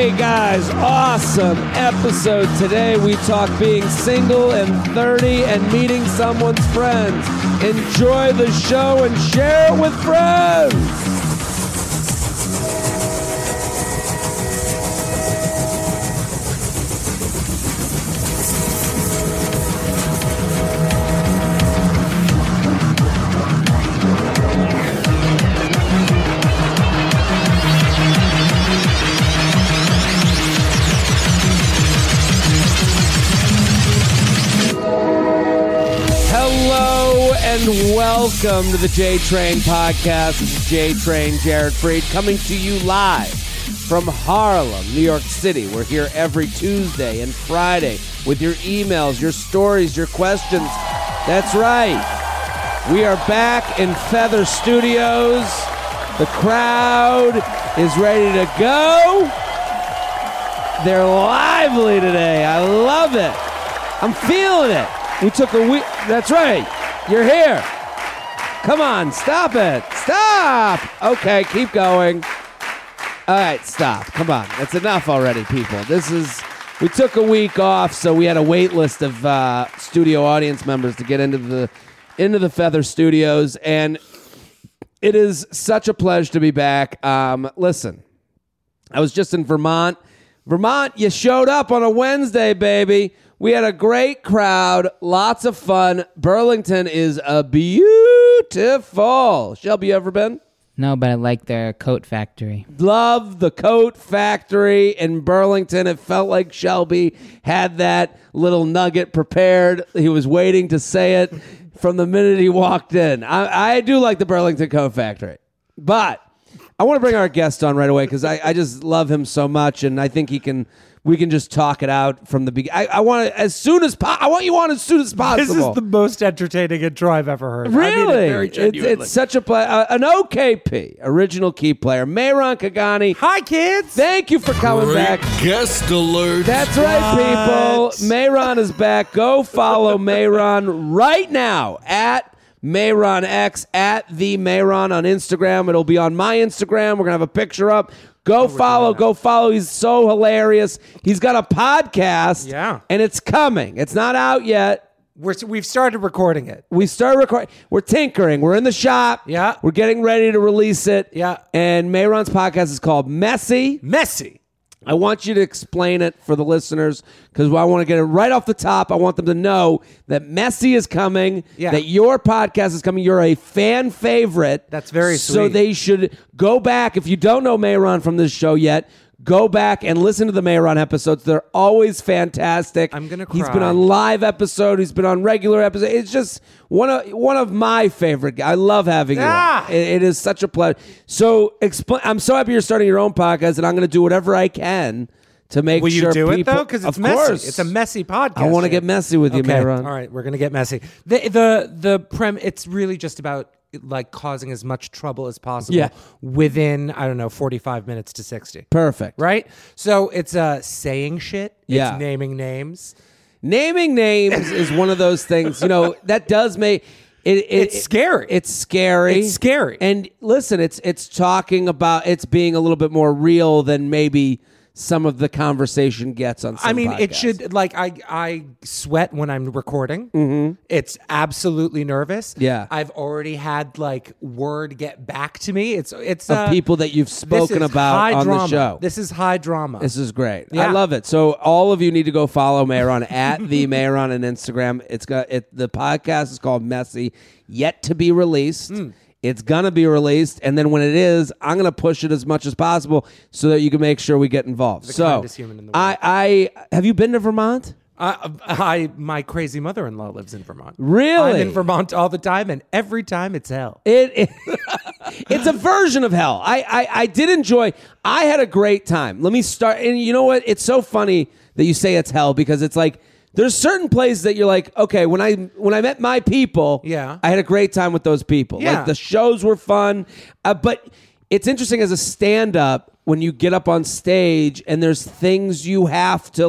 Hey guys, awesome episode today. We talk being single and 30 and meeting someone's friends. Enjoy the show and share it with friends. And welcome to the J-Train podcast. This is J-Train, Jared Freed, coming to you live from Harlem, New York City. We're here every Tuesday and Friday with your emails, your stories, your questions. That's right. We are back in Feather Studios. The crowd is ready to go. They're lively today. I love it. I'm feeling it. We took a week. That's right. You're here. Come on, stop it. Stop. Okay, keep going. All right, stop. Come on. That's enough already, people. We took a week off, so we had a wait list of studio audience members to get into the Feather Studios, and it is such a pleasure to be back. Listen, I was just in Vermont. Vermont, you showed up on a Wednesday, baby. We had a great crowd, lots of fun. Burlington is a beautiful. Shelby, you ever been? No, but I like their coat factory. Love the coat factory in Burlington. It felt like Shelby had that little nugget prepared. He was waiting to say it from the minute he walked in. I do like the Burlington coat factory. But I want to bring our guest on right away because I just love him so much, and I think we can just talk it out from the beginning. I want you on as soon as possible. This is the most entertaining intro I've ever heard. Really? I mean it very genuinely. It's such a play. An OKP, original key player, Mayron Kagani. Hi, kids. Thank you for coming back. Guest alert. That's right, people. Mayron is back. Go follow Mayron right now at Mayron X, at the Mayron on Instagram. It'll be on my Instagram. We're going to have a picture up. Go follow. He's so hilarious. He's got a podcast. Yeah. And it's coming. It's not out yet. We've started recording it. We started recording. We're tinkering. We're in the shop. Yeah. We're getting ready to release it. Yeah. And Mayron's podcast is called Messy. I want you to explain it for the listeners because I want to get it right off the top. I want them to know that Messy is coming, that your podcast is coming. You're a fan favorite. That's very sweet. So they should go back. If you don't know Mayron from this show yet, go back and listen to the Mayron episodes. They're always fantastic. I'm going to cry. He's been on live episode. He's been on regular episode. It's just one of my favorite. I love having you on. It is such a pleasure. So I'm so happy you're starting your own podcast, and I'm going to do whatever I can to make Will sure you do people, it, though? Because it's messy. Course. It's a messy podcast. I want to get messy with you, Mayron. All right, we're going to get messy. It's really just about like causing as much trouble as possible within, 45 minutes to 60. Perfect. Right? So it's saying shit. Yeah. It's naming names. Naming names is one of those things, that does make it's scary. It's scary. It's scary. And listen, it's talking about it's being a little bit more real than maybe some of the conversation gets on some podcasts. It should, I sweat when I'm recording. Mm-hmm. It's absolutely nervous. Yeah. I've already had, word get back to me. It's of people that you've spoken about on the show. This is high drama. This is great. Yeah. I love it. So all of you need to go follow Mayron at the Mayron on Instagram. The podcast is called Messy, yet to be released. It's going to be released, and then when it is, I'm going to push it as much as possible so that you can make sure we get involved. The kindest human in the world. Have you been to Vermont? My crazy mother-in-law lives in Vermont. Really? I'm in Vermont all the time, and every time it's hell. It's a version of hell. I did enjoy. I had a great time. Let me start. And you know what? It's so funny that you say it's hell because it's like, there's certain places that you're like, okay, when I met my people, I had a great time with those people. Yeah. Like the shows were fun, but it's interesting as a stand-up when you get up on stage and there's things you have to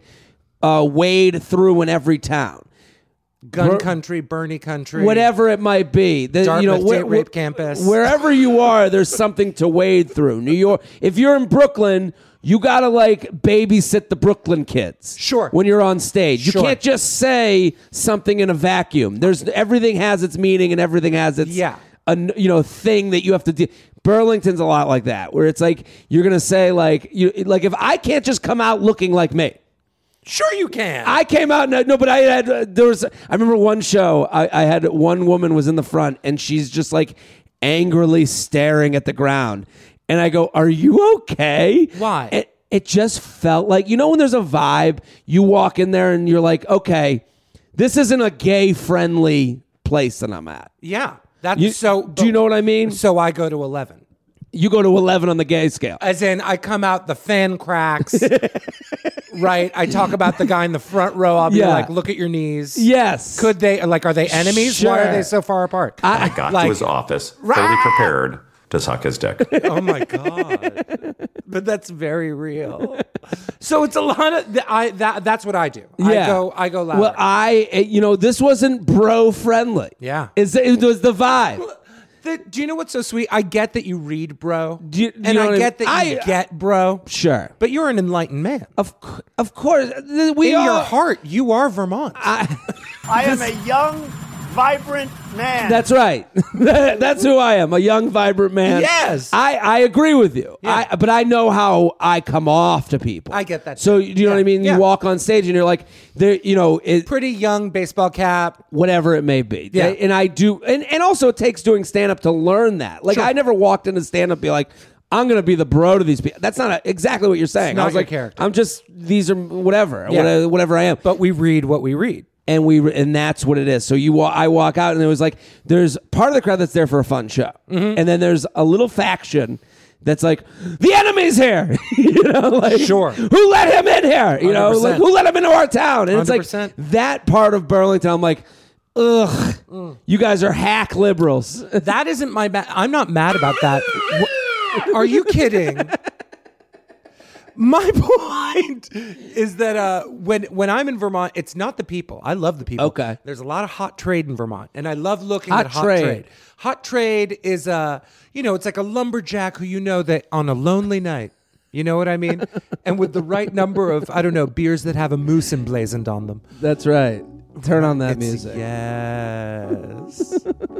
wade through in every town. Gun country, Bernie country, whatever it might be. Dartmouth date rape campus. Wherever you are, there's something to wade through. New York. If you're in Brooklyn, you gotta like babysit the Brooklyn kids. Sure. When you're on stage, Sure. you can't just say something in a vacuum. Everything has its meaning and everything has its thing that you have to do. Burlington's a lot like that, where it's like you're gonna say like if I can't just come out looking like me. Sure, you can. I came out but I remember one show. I had one woman was in the front and she's just like angrily staring at the ground, and I go, "Are you okay?" Why? It just felt like when there's a vibe, you walk in there and you're like, "Okay, this isn't a gay friendly place that I'm at." Yeah, do you know what I mean? So I go to 11. You go to 11 on the gay scale. As in, I come out, the fan cracks, right? I talk about the guy in the front row. I'll be like, look at your knees. Yes. Could they, are they enemies? Sure. Why are they so far apart? I got to his office fully prepared to suck his dick. Oh, my God. But that's very real. So it's a lot of, that's what I do. Yeah. I go louder. Well, this wasn't bro friendly. Yeah. It was the vibe. Do you know what's so sweet? I get that you read, bro. And I get that you get, bro. Sure. But you're an enlightened man. Of course. In your heart, you are Vermont. I am a young, vibrant man. That's right. That's who I am, a young, vibrant man. Yes. I agree with you. Yeah. But I know how I come off to people. I get that. So, do you know what I mean? Yeah. You walk on stage and you're like, pretty young, baseball cap. Whatever it may be. Yeah. And I do. And also it takes doing stand-up to learn that. Like, Sure. I never walked into stand-up and be like, I'm going to be the bro to these people. That's not exactly what you're saying. It's not I was your like, character. I'm just, these are whatever. Yeah. Whatever I am. But we read what we read. And that's what it is. So I walk out, and it was like there's part of the crowd that's there for a fun show, and then there's a little faction that's like the enemy's here, Sure. Who let him in here? 100%. Who let him into our town? And 100%. it's like that part of Burlington. I'm like, ugh, you guys are hack liberals. That isn't my bad. I'm not mad about that. Are you kidding? My point is that when I'm in Vermont, it's not the people. I love the people. Okay. There's a lot of hot trade in Vermont, and I love looking Hot at hot trade. trade. Hot trade is it's like a lumberjack who that on a lonely night. You know what I mean? And with the right number of, beers that have a moose emblazoned on them. That's right. Turn on that music. Yes.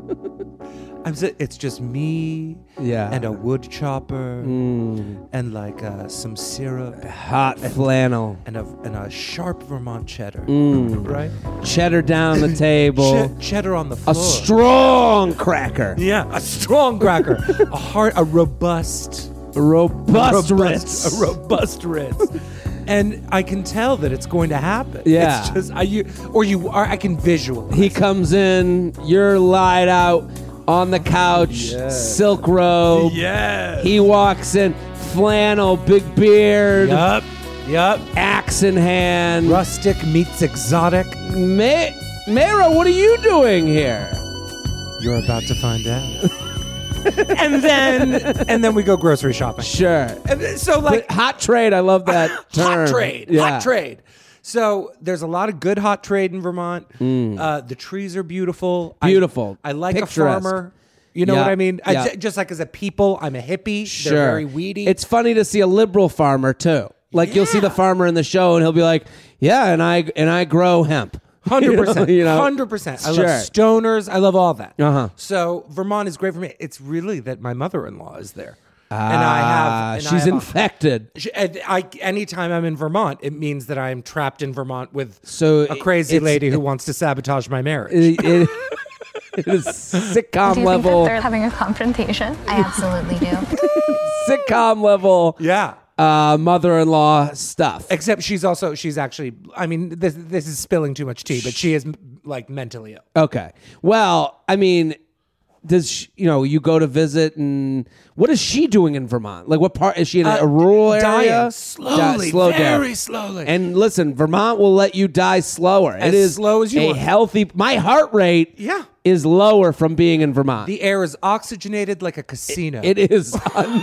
It's just me and a wood chopper and some syrup. Hot flannel. And a sharp Vermont cheddar. Right? Cheddar down the table. Cheddar on the floor. A strong cracker. Yeah, a strong cracker. A robust Ritz. A robust Ritz. And I can tell that it's going to happen. Yeah. It's just I can visualize. He comes in, you're lied out on the couch, silk robe. Yes. He walks in, flannel, big beard. Yup. Axe in hand. Rustic meets exotic. Mara, what are you doing here? You're about to find out. and then we go grocery shopping. Sure. So But hot trade, I love that term. Hot trade. So there's a lot of good hot trade in Vermont. The trees are beautiful. Beautiful. I like Picturesque. a farmer. You know Yeah. what I mean? Yeah. Just like as a people, I'm a hippie. Sure. They're very weedy. It's funny to see a liberal farmer too. Like you'll see the farmer in the show and he'll be like, "Yeah, and I grow hemp." 100%. You know? 100%. I Sure. love stoners. I love all that. Uh-huh. So Vermont is great for me. It's really that my mother-in-law is there. And she's infected. Anytime I'm in Vermont, it means that I am trapped in Vermont with So a crazy it's- lady who wants to sabotage my marriage. It is sitcom Do you level. think that they're having a confrontation? I absolutely do. Sitcom level. Yeah. Mother-in-law stuff. Except she's actually, I mean, this is spilling too much tea, but she is mentally ill. Okay. Well, I mean, does she, you go to visit, and what is she doing in Vermont? Like, what part is she in a rural area? Dying slowly, very slowly. And listen, Vermont will let you die slower. As it is slow as you a want. healthy. My heart rate, Yeah. is lower from being in Vermont. The air is oxygenated like a casino. It is.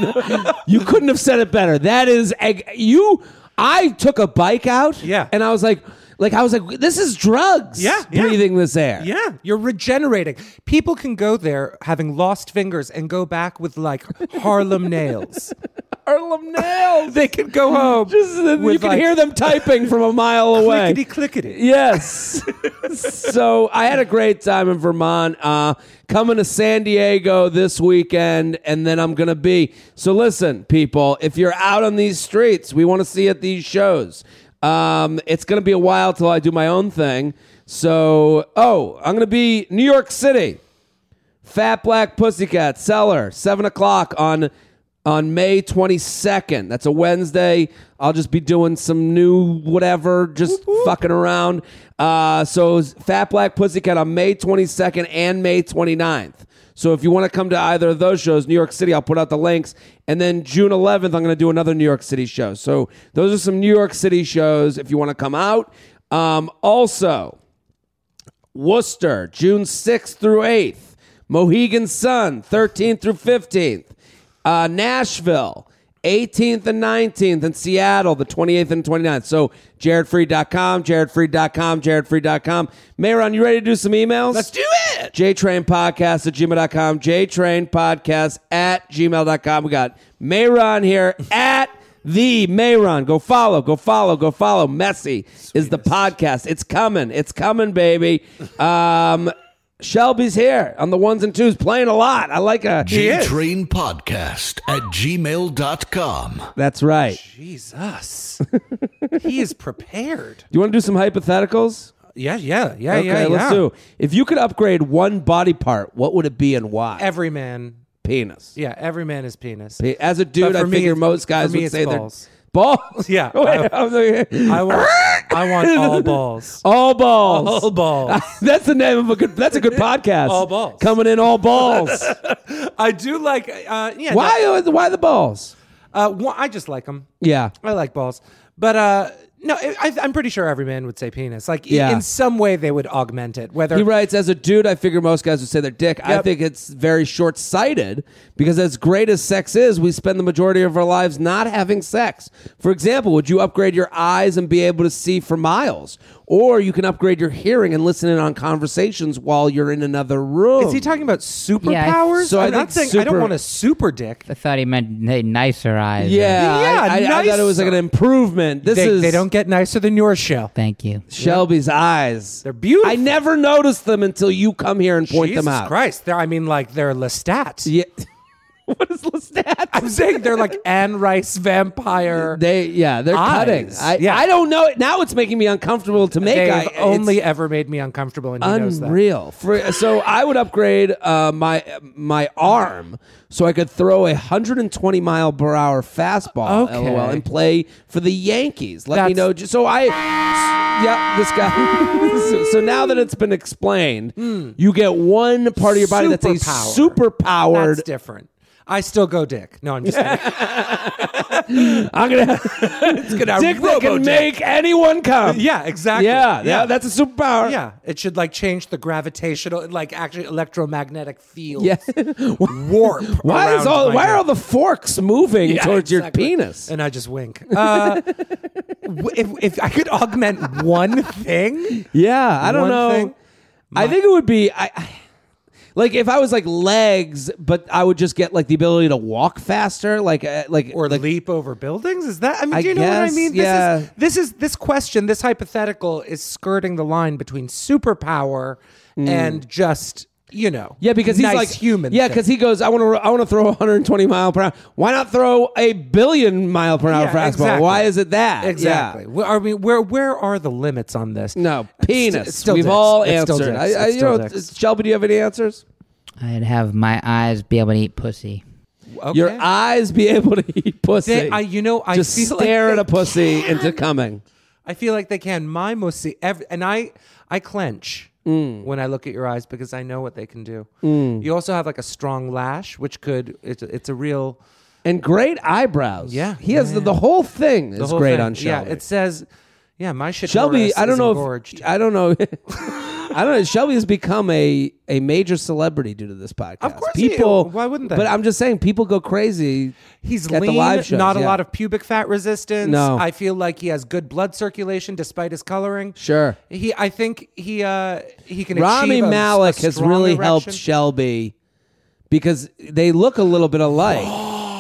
You couldn't have said it better. That is you. I took a bike out. Yeah. And I was like, this is drugs. Yeah. Breathing this air. Yeah, you're regenerating. People can go there having lost fingers and go back with like Harlem nails. Harlem Nails. They can go home. You can hear them typing from a mile away. Clickety. Yes. So I had a great time in Vermont. Coming to San Diego this weekend, and then I'm going to be. So listen, people, if you're out on these streets, we want to see you at these shows. It's going to be a while till I do my own thing. So, I'm going to be New York City. Fat Black Pussycat, Cellar, 7 o'clock on May 22nd. That's a Wednesday. I'll just be doing some new whatever, just fucking around. So Fat Black Pussycat on May 22nd and May 29th. So if you want to come to either of those shows, New York City, I'll put out the links. And then June 11th, I'm going to do another New York City show. So those are some New York City shows if you want to come out. Also, Worcester, June 6th through 8th. Mohegan Sun, 13th through 15th. Nashville, 18th and 19th. And Seattle, the 28th and 29th. So jaredfreed.com, jaredfreed.com. Mayron, you ready to do some emails? Let's do it. jtrainpodcast@gmail.com, jtrainpodcast@gmail.com. We got Mayron here at the Mayron. Go follow. Messy is the podcast. It's coming, baby. Shelby's here on the ones and twos, playing a lot. I like a jtrainpodcast@gmail.com. That's right. Jesus. He is prepared. Do you want to do some hypotheticals? Yeah. Okay, let's do. If you could upgrade one body part, what would it be and why? Every man. Penis. Yeah, every man is penis. As a dude, I figure most guys would say balls. Balls? Yeah. I want all balls. All balls. All balls. That's the name of a good podcast. All balls. Coming in all balls. I do like, Why the balls? I just like them. Yeah. I like balls. But, no, I'm pretty sure every man would say penis. Like, Yeah. in some way, they would augment it. Whether He writes, as a dude, I figure most guys would say their dick. I Yep. think it's very short-sighted because as great as sex is, we spend the majority of our lives not having sex. For example, would you upgrade your eyes and be able to see for miles? Or you can upgrade your hearing and listen in on conversations while you're in another room. Is he talking about superpowers? Yeah, So I I'm not think saying I don't super- want a super dick. I thought he meant nicer eyes. Yeah, Yeah, I thought it was like an improvement. They don't get nicer than yours, Shell. Thank you. Shelby's eyes. They're beautiful. I never noticed them until you come here and point Jesus them out. Christ. They're Lestat. Yeah. What is Lestat? I'm saying they're like Anne Rice vampire. They're cutting. Eyes. I don't know. Now it's making me uncomfortable to make. They've It's only ever made me uncomfortable, and he knows that. unreal. So I would upgrade my arm so I could throw a 120 mile per hour fastball, Okay. LOL, and play for the Yankees. Let me know. That's- So this guy. so now that it's been explained, you get one part of your body that's a Superpower. super powered. That's different. I still go dick. No, I'm just kidding. I'm gonna It's gonna dick that can make anyone come. Yeah, exactly. Yeah, that's a superpower. Yeah, it should like change the gravitational, like actually electromagnetic field. Yeah. Warp. Why around my are all dick. the forks moving Yeah, towards exactly. your penis? And I just wink. If I could augment one thing, Yeah, I don't One know. thing, I think it would be like if I was like legs, but I would just get like the ability to walk faster, or leap over buildings. Is that? I mean, I do you know what I guess, mean? yeah. This question, this hypothetical, is skirting the line between superpower and just Yeah, because he's nice like human. Yeah, thing. because he goes, I want to throw 120 mile per hour. Why not throw a billion mile per hour Yeah, fastball? exactly. Why is it that? Exactly. Yeah. Well, I mean, where are the limits on this? No, penis. It's still We've dicks. all It's still answered. dicks. It's still dicks. Shelby, do you have any answers? I'd have my eyes be able to eat pussy. Okay. Your eyes be able to eat pussy. I just feel stare like at a they pussy can. into coming. I feel like they can. My pussy, and I clench when I look at your eyes because I know what they can do. You also have like a strong lash, which it's a real. And great eyebrows. Yeah. He has Yeah. the whole thing The is whole great thing. on Shelby. Yeah, it says. Yeah, my shit. Shelby, I don't know engorged. I don't know. I don't know. Shelby has become a major celebrity due to this podcast. Of course people. why wouldn't they? But I'm just saying, people go crazy. He's at lean, the live shows, not a yeah. lot of pubic fat resistance. No. I feel like he has good blood circulation despite his coloring. Sure. I think he can Rami achieve Malek a has strong really erection. helped Shelby because they look a little bit alike. Right.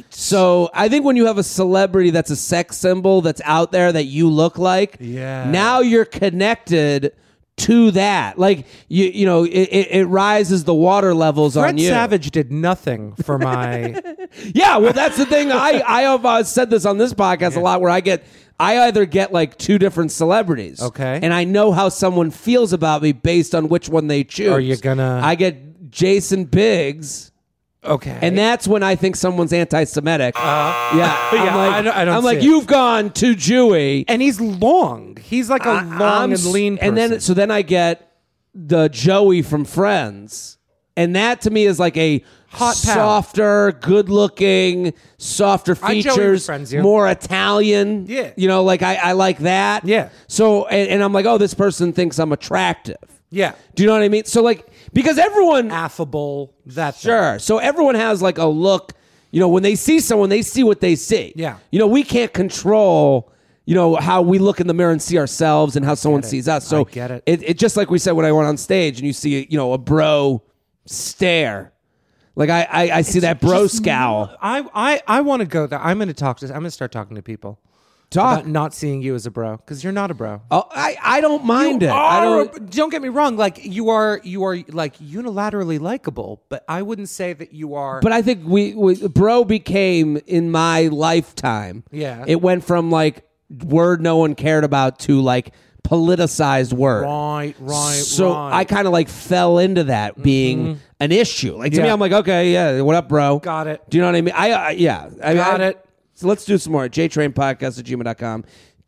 So I think when you have a celebrity that's a sex symbol that's out there that you look like, now you're connected to that. Like, you know, it rises the water levels on you. Fred Savage did nothing for my... Yeah, well, that's the thing. I have said this on this podcast a lot, where I either get like two different celebrities. Okay. And I know how someone feels about me based on which one they choose. Are you gonna... I get Jason Biggs. Okay. And that's when I think someone's anti-Semitic. I'm like, see it. you've gone too Jewy. And he's long. He's like a long and lean person. And then I get the Joey from Friends. And that to me is like a Hot softer, good-looking, softer Joey features, with Friends, yeah. more Italian. Yeah. You know, like I like that. Yeah. So, and I'm like, oh, this person thinks I'm attractive. Yeah. Do you know what I mean? So like, because everyone... Affable, that thing. Sure. So everyone has like a look, you know, when they see someone, they see what they see. Yeah. You know, we can't control, you know, how we look in the mirror and see ourselves and how someone sees us. So I get it. It just like we said when I went on stage and you see, you know, a bro stare. Like I see that bro scowl. I want to go there. I'm going to start talking to people. About not seeing you as a bro, because you're not a bro. Oh, I don't mind it. Don't get me wrong. Like you are like unilaterally likable, but I wouldn't say that you are. But I think we bro became in my lifetime. Yeah. It went from like word no one cared about to like politicized word. Right. So I kind of like fell into that being an issue. Like to me, I'm like, okay, yeah, what up, bro? Got it. Do you know what I mean? Got it. So let's do some more. JTrainPodcast@gmail.com.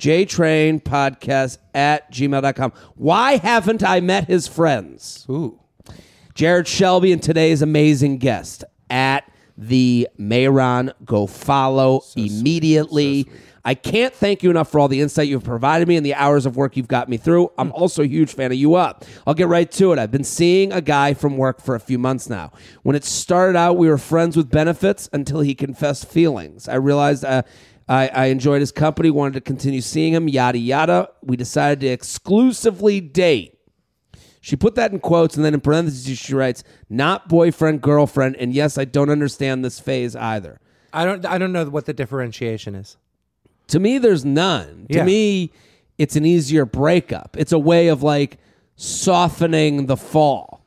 JTrainPodcast@gmail.com. Why haven't I met his friends? Ooh. Jared Shelby and today's amazing guest at the Mayron. Go follow immediately. I can't thank you enough for all the insight you've provided me and the hours of work you've got me through. I'm also a huge fan of You Up. I'll get right to it. I've been seeing a guy from work for a few months now. When it started out, we were friends with benefits until he confessed feelings. I realized I enjoyed his company, wanted to continue seeing him, yada, yada. We decided to exclusively date. She put that in quotes, and then in parentheses she writes, not boyfriend, girlfriend, and yes, I don't understand this phase either. I don't know what the differentiation is. To me, there's none. Yeah. To me, it's an easier breakup. It's a way of like softening the fall.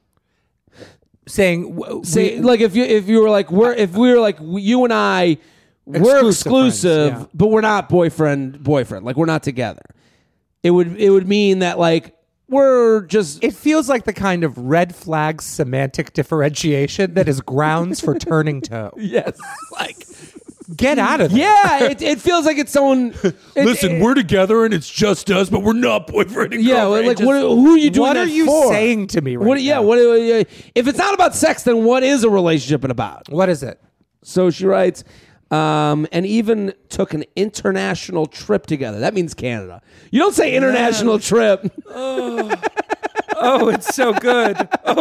Saying like if you were like you and I we're exclusive, friends, yeah. but we're not boyfriend. Like we're not together. It would mean that like we're just. It feels like the kind of red flag semantic differentiation that is grounds for turning toe. Yes, like. Get out of there. Yeah, it feels like it's someone. Listen, we're together and it's just us, but we're not boyfriend and girlfriend. Like who are you doing what that are you for? saying to me right now? Yeah, if it's not about sex, then what is a relationship about? What is it? So she writes, and even took an international trip together. That means Canada. You don't say international trip. Oh, it's so good.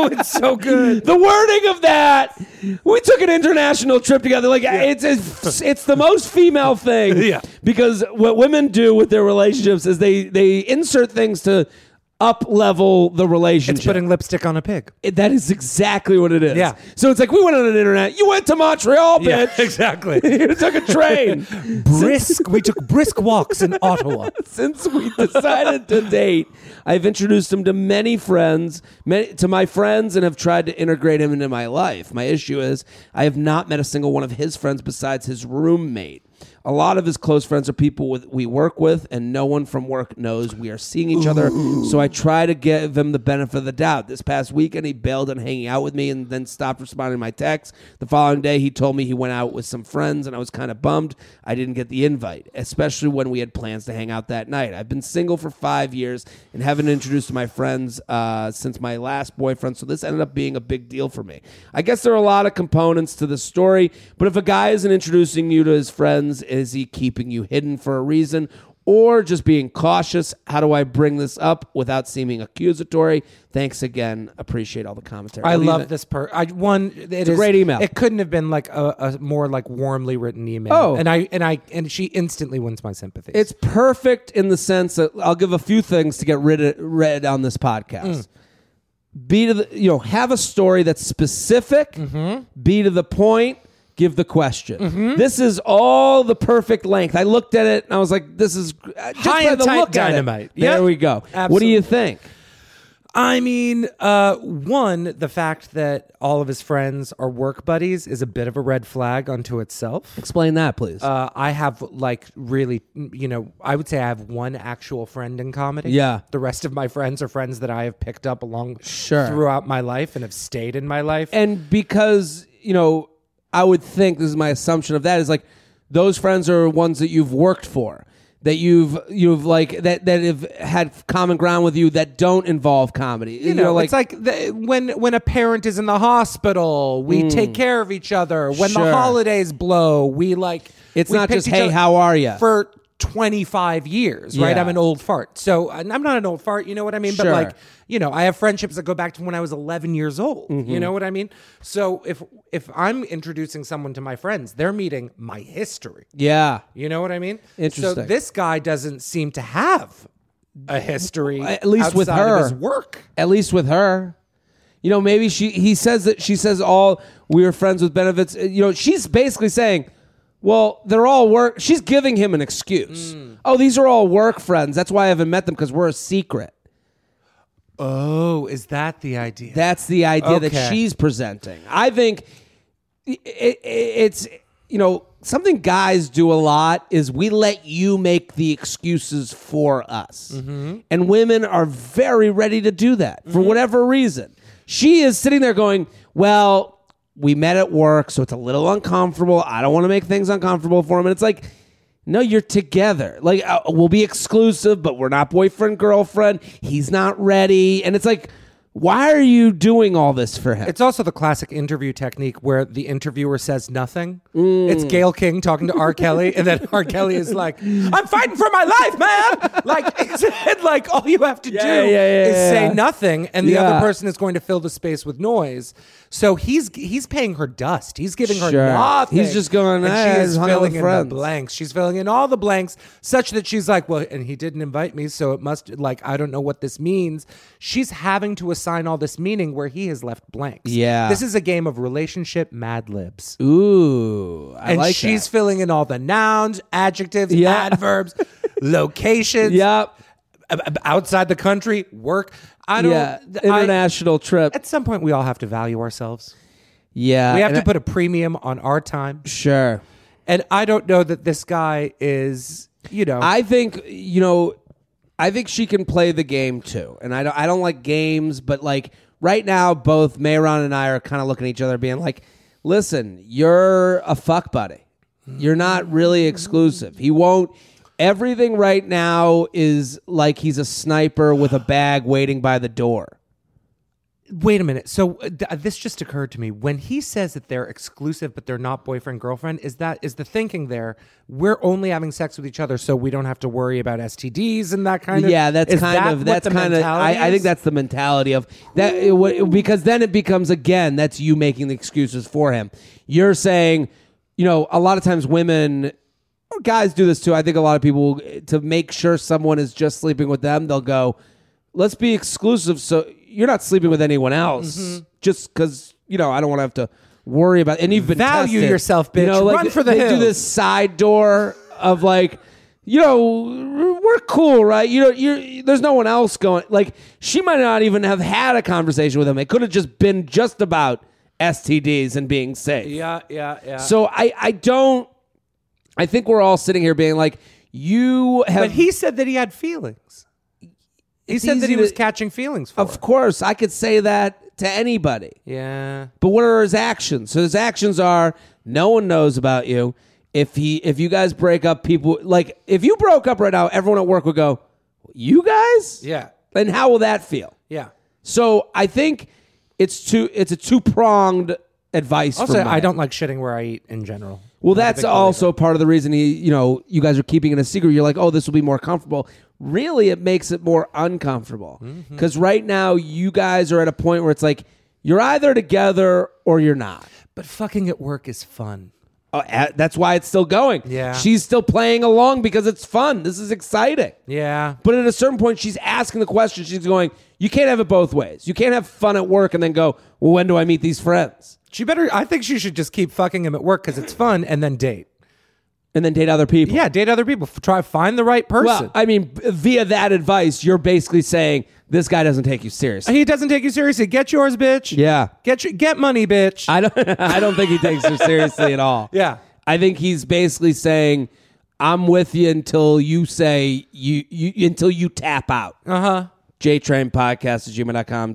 The wording of that. We took an international trip together. Like it's the most female thing. Yeah. Because what women do with their relationships is they insert things to up level the relationship. It's putting lipstick on a pig. That is exactly what it is. Yeah. So it's like we went on an internet. You went to Montreal, bitch. Yeah, exactly. You took a train. We took brisk walks in Ottawa. Since we decided to date, I've introduced him to many friends, to my friends, and have tried to integrate him into my life. My issue is I have not met a single one of his friends besides his roommate. A lot of his close friends are people we work with, and no one from work knows we are seeing each other. So I try to give him the benefit of the doubt. This past weekend, he bailed on hanging out with me and then stopped responding to my texts. The following day, he told me he went out with some friends, and I was kind of bummed I didn't get the invite, especially when we had plans to hang out that night. I've been single for 5 years and haven't introduced to my friends since my last boyfriend, so this ended up being a big deal for me. I guess there are a lot of components to the story, but if a guy isn't introducing you to his friends, is he keeping you hidden for a reason or just being cautious? How do I bring this up without seeming accusatory? Thanks again. Appreciate all the commentary. I love this it's a great email. It couldn't have been like a more like warmly written email. Oh. And she instantly wins my sympathy. It's perfect in the sense that I'll give a few things to get read on this podcast. Be to the, have a story that's specific, be to the point, give the question. This is all the perfect length. I looked at it and I was like, this is just High by and the tight look dynamite. At it. There Yep. we go. What do Absolutely. you think? I mean, one, the fact that all of his friends are work buddies is a bit of a red flag unto itself. Explain that, please. I have really, I would say I have one actual friend in comedy. Yeah. The rest of my friends are friends that I have picked up Sure. throughout my life and have stayed in my life. And because, I would think, this is my assumption of that, is like those friends are ones that you've worked for, that you've like that have had common ground with you that don't involve comedy. It's like when a parent is in the hospital, we take care of each other. When Sure. the holidays blow, we it's we not picked just, each hey, other how are you? for 25 years, right? Yeah. I'm an old fart. So I'm not an old fart, you know what I mean? Sure. But I have friendships that go back to when I was 11 years old. You know what I mean? So if I'm introducing someone to my friends, they're meeting my history. Yeah. You know what I mean? Interesting. So this guy doesn't seem to have a history, At least with outside her. of his work. At least with her. Maybe she says all we were friends with benefits. She's basically saying, well, they're all work. She's giving him an excuse. Oh, these are all work friends. That's why I haven't met them, because we're a secret. Oh, is that the idea? That's the idea that Okay. she's presenting. I think it's something guys do a lot is we let you make the excuses for us. And women are very ready to do that for whatever reason. She is sitting there going, well, we met at work, so it's a little uncomfortable. I don't want to make things uncomfortable for him. And it's like, no, you're together. Like, we'll be exclusive, but we're not boyfriend, girlfriend. He's not ready. And it's like, why are you doing all this for him? It's also the classic interview technique where the interviewer says nothing. It's Gayle King talking to R. Kelly, and then R. Kelly is like, I'm fighting for my life, man! Like all you have to do is say nothing, and the other person is going to fill the space with noise. So he's paying her dust. He's giving her Sure. nothing. He's just going, and "Hey, she I is just hung out with filling in friends." the blanks. She's filling in all the blanks, such that she's like, well, and he didn't invite me, so it must, I don't know what this means. She's having to assign all this meaning where he has left blanks. Yeah. This is a game of relationship Mad Libs. Ooh, I And like she's that. filling in all the nouns, adjectives, Yeah. adverbs, locations. Yep. Outside the country, work. International trip. At some point, we all have to value ourselves. Yeah. We have and to put a premium on our time. Sure. And I don't know that this guy is, I think she can play the game too. And I don't like games, but like right now, both Mayron and I are kind of looking at each other being like, listen, you're a fuck buddy. You're not really exclusive. He won't. Everything right now is like he's a sniper with a bag waiting by the door. Wait a minute. So this just occurred to me. When he says that they're exclusive, but they're not boyfriend, girlfriend, is the thinking there, we're only having sex with each other so we don't have to worry about STDs and that kind of... Yeah, that's is kind that of what that's the kind of. mentality I think is? that's the mentality of that because then it becomes again that's you making the excuses for him. You're saying, a lot of times women or guys do this too. I think a lot of people to make sure someone is just sleeping with them, they'll go, let's be exclusive so you're not sleeping with anyone else just because I don't want to have to worry about. And you've been Value tested. yourself, bitch. Run for the they hills. do this side door of like, we're cool, right? There's no one else going. Like, she might not even have had a conversation with him. It could have just been just about STDs and being safe. Yeah. So I think we're all sitting here being like, you have. But he said that he had feelings. He It's said that easy he was to- catching feelings for her. Of course, I could say that to anybody. Yeah. But what are his actions? So his actions are no one knows about you. If you guys break up, people like if you broke up right now, everyone at work would go, "You guys?" Yeah. And how will that feel? Yeah. So I think it's a two-pronged advice. Also, from I Mike. don't like shitting where I eat in general. Well, I'm a that's big believer. also part of the reason you guys are keeping it a secret. You're like, oh, this will be more comfortable. Really, it makes it more uncomfortable because right now you guys are at a point where it's like you're either together or you're not. But fucking at work is fun. That's why it's still going. Yeah. She's still playing along because it's fun. This is exciting. Yeah. But at a certain point, she's asking the question. She's going, You can't have it both ways. You can't have fun at work and then go, well, when do I meet these friends? I think she should just keep fucking him at work because it's fun and then date. And then date other people. Yeah, date other people. Try find the right person. Well, I mean, via that advice, you're basically saying this guy doesn't take you seriously. He doesn't take you seriously. Get yours, bitch. Yeah. Get money, bitch. I don't think he takes her seriously at all. Yeah. I think he's basically saying, I'm with you until you say until you tap out. JTrainPodcast@gmail.com.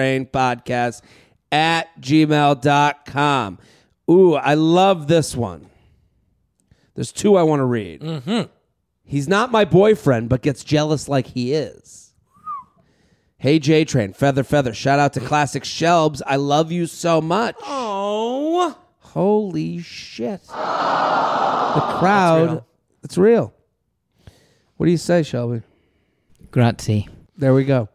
JTrainPodcast@gmail.com. Ooh, I love this one. There's two I want to read. Mm-hmm. He's not my boyfriend, but gets jealous like he is. Hey, J-Train, feather. Shout out to Classic Shelbs. I love you so much. Oh. Holy shit. The crowd. It's real. What do you say, Shelby? Grazie. There we go.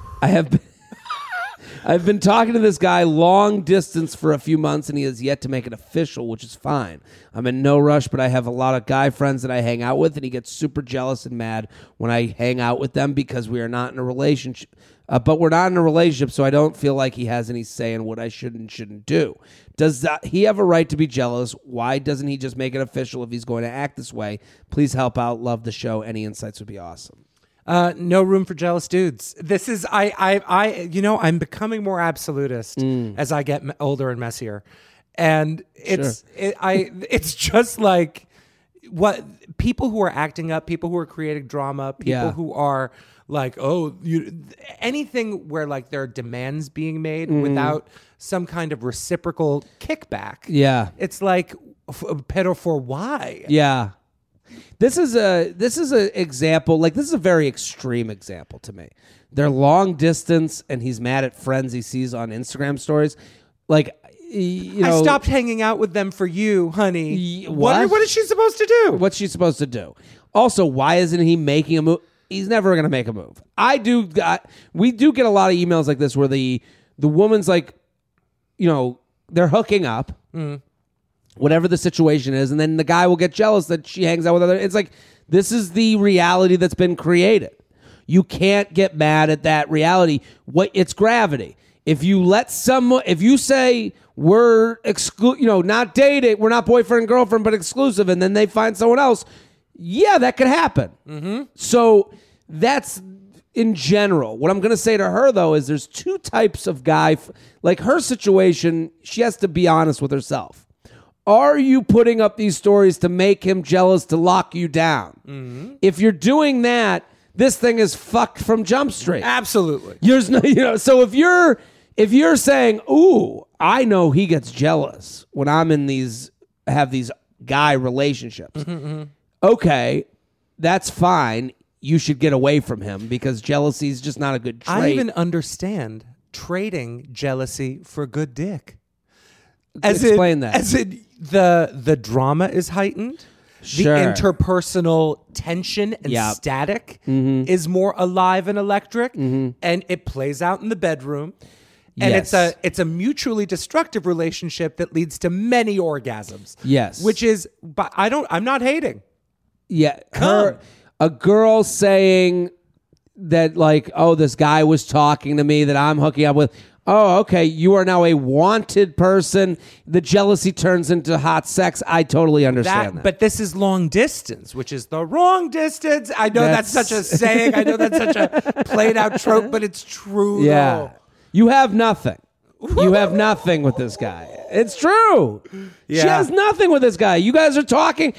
I've been talking to this guy long distance for a few months, and he has yet to make it official, which is fine. I'm in no rush, but I have a lot of guy friends that I hang out with, and he gets super jealous and mad when I hang out with them because we are not in a relationship. But we're not in a relationship, so I don't feel like he has any say in what I should and shouldn't do. Does he have a right to be jealous? Why doesn't he just make it official if he's going to act this way? Please help out. Love the show. Any insights would be awesome. No room for jealous dudes. This is I'm becoming more absolutist as I get older and messier, and it's just like what people who are acting up, people who are creating drama, people who are like, anything where like there are demands being made without some kind of reciprocal kickback. Yeah, it's like pedal for why? Yeah. This is a example, like this is a very extreme example to me. They're long distance and he's mad at friends he sees on Instagram stories. Like, I stopped hanging out with them for you, honey. What is she supposed to do? What's she supposed to do? Also, why isn't he making a move? He's never going to make a move. We do get a lot of emails like this where the woman's like, they're hooking up. Whatever the situation is, and then the guy will get jealous that she hangs out with other. It's like, this is the reality that's been created. You can't get mad at that reality. It's gravity. If you say we're not dating, we're not boyfriend and girlfriend, but exclusive, and then they find someone else, yeah, that could happen. Mm-hmm. So that's in general. What I'm going to say to her, though, is there's two types of guy. Like her situation, she has to be honest with herself. Are you putting up these stories to make him jealous, to lock you down? Mm-hmm. If you're doing that, this thing is fucked from Jump Street. Absolutely. So if you're saying, "Ooh, I know he gets jealous when I'm in have these guy relationships," okay, that's fine. You should get away from him because jealousy is just not a good trait. I even understand trading jealousy for good dick. Explain that. As in the drama is heightened. Sure. The interpersonal tension and static is more alive and electric, and it plays out in the bedroom. And it's a mutually destructive relationship that leads to many orgasms. Yes. Which is, but I'm not hating. Yeah. A girl saying that like, oh, this guy was talking to me that I'm hooking up with. Oh, okay. You are now a wanted person. The jealousy turns into hot sex. I totally understand that. But this is long distance, which is the wrong distance. I know that's such a saying. I know that's such a played out trope, but it's true. Yeah. Though. You have nothing. You have nothing with this guy. It's true. Yeah. She has nothing with this guy. You guys are talking.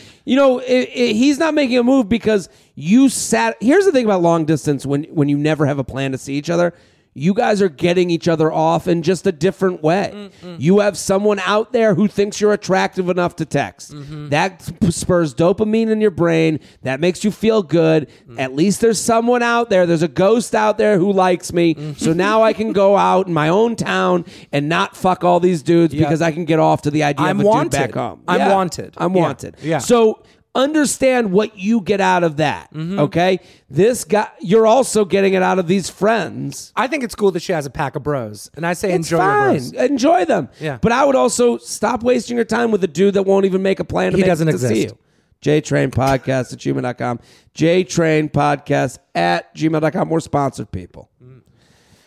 He's not making a move because you sat. Here's the thing about long distance when you never have a plan to see each other. You guys are getting each other off in just a different way. You have someone out there who thinks you're attractive enough to text. That spurs dopamine in your brain. That makes you feel good. At least there's someone out there. There's a ghost out there who likes me. So now I can go out in my own town and not fuck all these dudes because I can get off to the idea of a dude back home. I'm wanted. I'm wanted. Yeah. So understand what you get out of that, okay? This guy, you're also getting it out of these friends. I think it's cool that she has a pack of bros, and I say It's enjoy fine. your bros. Enjoy them. Yeah. But I would also stop wasting your time with a dude that won't even make a plan He doesn't to exist. see you. JTrainPodcast@gmail.com. JTrainPodcast@gmail.com. More sponsored people.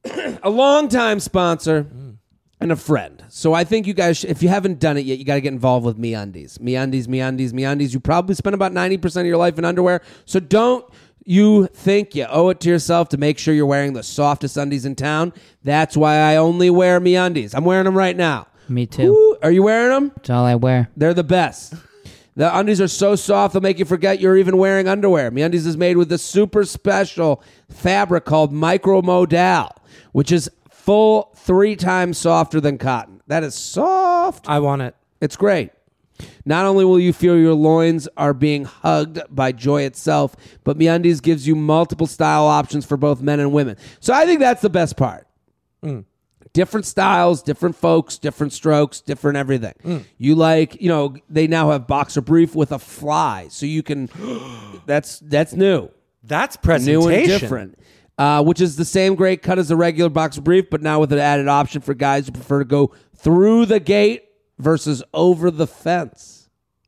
a longtime sponsor and a friend. So I think you guys, if you haven't done it yet, you got to get involved with MeUndies. MeUndies. You probably spend about 90% of your life in underwear. So don't you think you owe it to yourself to make sure you're wearing the softest undies in town. That's why I only wear MeUndies. I'm wearing them right now. Me too. Ooh, are you wearing them? That's all I wear. They're the best. The undies are so soft, they'll make you forget you're even wearing underwear. MeUndies is made with a super special fabric called Micromodal, which is full 3 times softer than cotton. That is soft. I want it. It's great. Not only will you feel your loins are being hugged by joy itself, but MeUndies gives you multiple style options for both men and women. So I think that's the best part. Different styles, different folks, different strokes, different everything. You like, they now have boxer brief with a fly, so you can. That's new. That's presentation. New and different. Which is the same great cut as a regular boxer brief, but now with an added option for guys who prefer to go through the gate versus over the fence.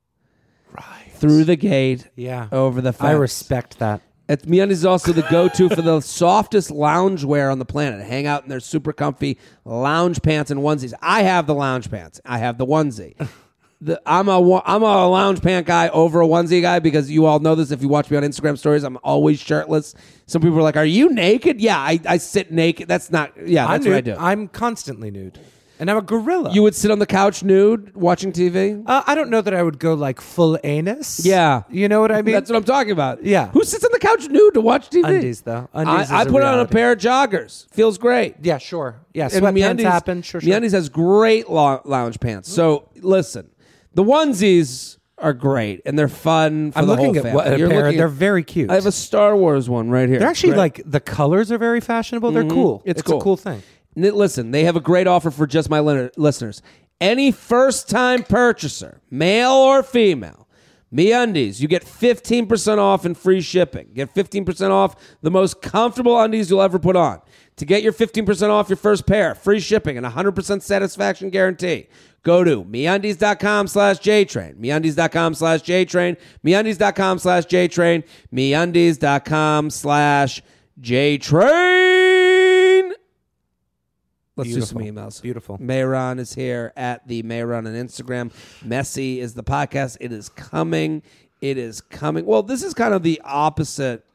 Right. Through the gate, over the fence. I respect that. MeUndies is also the go-to for the softest loungewear on the planet. Hang out in their super comfy lounge pants and onesies. I have the lounge pants. I have the onesie. I'm a lounge pant guy over a onesie guy because you all know this. If you watch me on Instagram stories, I'm always shirtless. Some people are like, "Are you naked?" Yeah, I sit naked. That's not. Yeah, that's what I do. I'm constantly nude. And I'm a gorilla. You would sit on the couch nude watching TV? I don't know that I would go like full anus. Yeah. You know what I mean? That's what I'm talking about. Yeah. Who sits on the couch nude to watch TV? Undies, though. Undies I put on a pair of joggers. Feels great. Yeah, sure. Yeah, And sweatpants happen. Sure. MeUndies has great lounge pants. So listen, the onesies are great and they're fun for I'm the whole looking family. at a pair. They're very cute. I have a Star Wars one right here. They're actually Right. like, the colors are very fashionable. They're cool. It's cool. a cool thing. Listen, they have a great offer for just my listeners. Any first-time purchaser, male or female, MeUndies, you get 15% off and free shipping. Get 15% off the most comfortable undies you'll ever put on. To get your 15% off your first pair, free shipping, and 100% satisfaction guarantee, go to MeUndies.com/JTrain. MeUndies.com/JTrain. MeUndies.com/JTrain. MeUndies.com/JTrain. Let's do some emails. Beautiful. Mayron is here at the Mayron on Instagram. Messy is the podcast. It is coming. Well, this is kind of the opposite.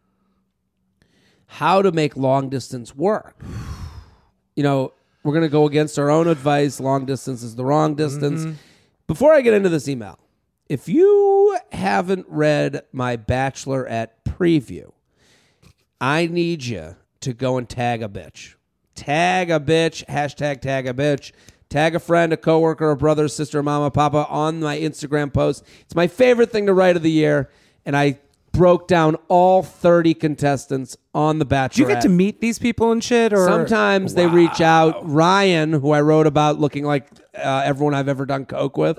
How to make long distance work. We're going to go against our own advice. Long distance is the wrong distance. Before I get into this email, if you haven't read my Bachelorette preview, I need you to go and tag a bitch. Tag a bitch, hashtag tag a bitch. Tag a friend, a coworker, a brother, sister, mama, papa on my Instagram post. It's my favorite thing to write of the year, and I broke down all 30 contestants on The Bachelorette. Do you get to meet these people and shit? Or sometimes they reach out. Ryan, who I wrote about looking like everyone I've ever done coke with,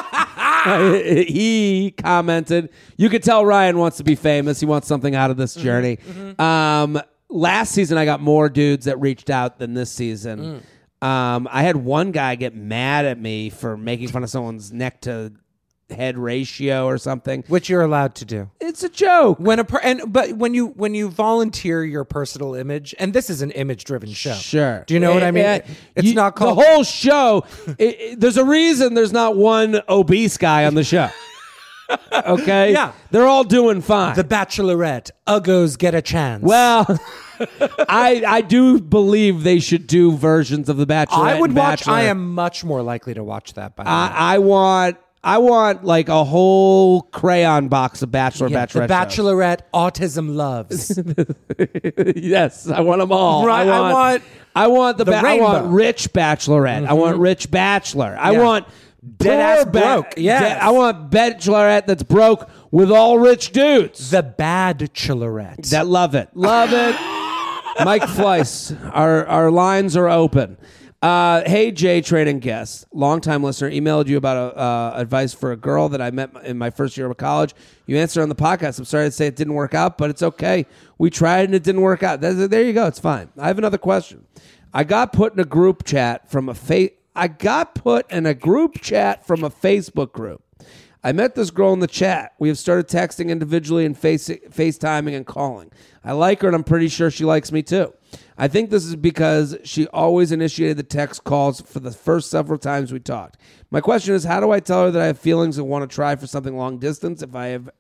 he commented. You could tell Ryan wants to be famous. He wants something out of this journey. Last season, I got more dudes that reached out than this season. I had one guy get mad at me for making fun of someone's neck to head ratio or something, which you're allowed to do. It's a joke. But when you volunteer your personal image, and this is an image-driven show. Sure. Do you know what I mean? It's not called the whole show. There's a reason there's not one obese guy on the show. Okay? Yeah. They're all doing fine. The Bachelorette. Uggos get a chance. Well, I do believe they should do versions of The Bachelorette. I would watch. Bachelor. I am much more likely to watch that. By the way. I want like a whole crayon box of Bachelorette. The Bachelorette autism loves. Yes, I want them all. Right, I want the rainbow. I want rich Bachelorette. I want rich Bachelor. I want dead ass broke. Yes. I want Bachelorette that's broke with all rich dudes. The Bachelorette. That love it. Mike Fleiss, our lines are open. Hey, Jay, trading guest, longtime listener, emailed you about advice for a girl that I met in my first year of college. You answered on the podcast. I'm sorry to say it didn't work out, but it's okay. We tried and it didn't work out. There you go. It's fine. I have another question. I got put in a group chat from a Facebook group. I met this girl in the chat. We have started texting individually and FaceTiming and calling. I like her, and I'm pretty sure she likes me too. I think this is because she always initiated the text calls for the first several times we talked. My question is, how do I tell her that I have feelings and want to try for something long distance if I've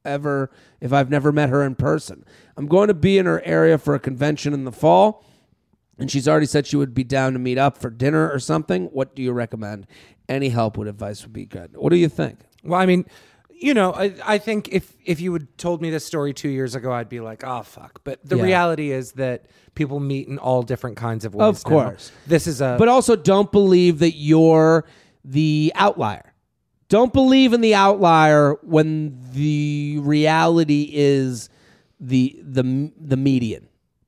never met her in person? I'm going to be in her area for a convention in the fall, and she's already said she would be down to meet up for dinner or something. What do you recommend? Any help with advice would be good. What do you think? Well, I mean, I think if you had told me this story 2 years ago, I'd be like, oh, fuck. But the reality is that people meet in all different kinds of ways. Of course. Now. This is But also don't believe that you're the outlier. Don't believe in the outlier when the reality is the median.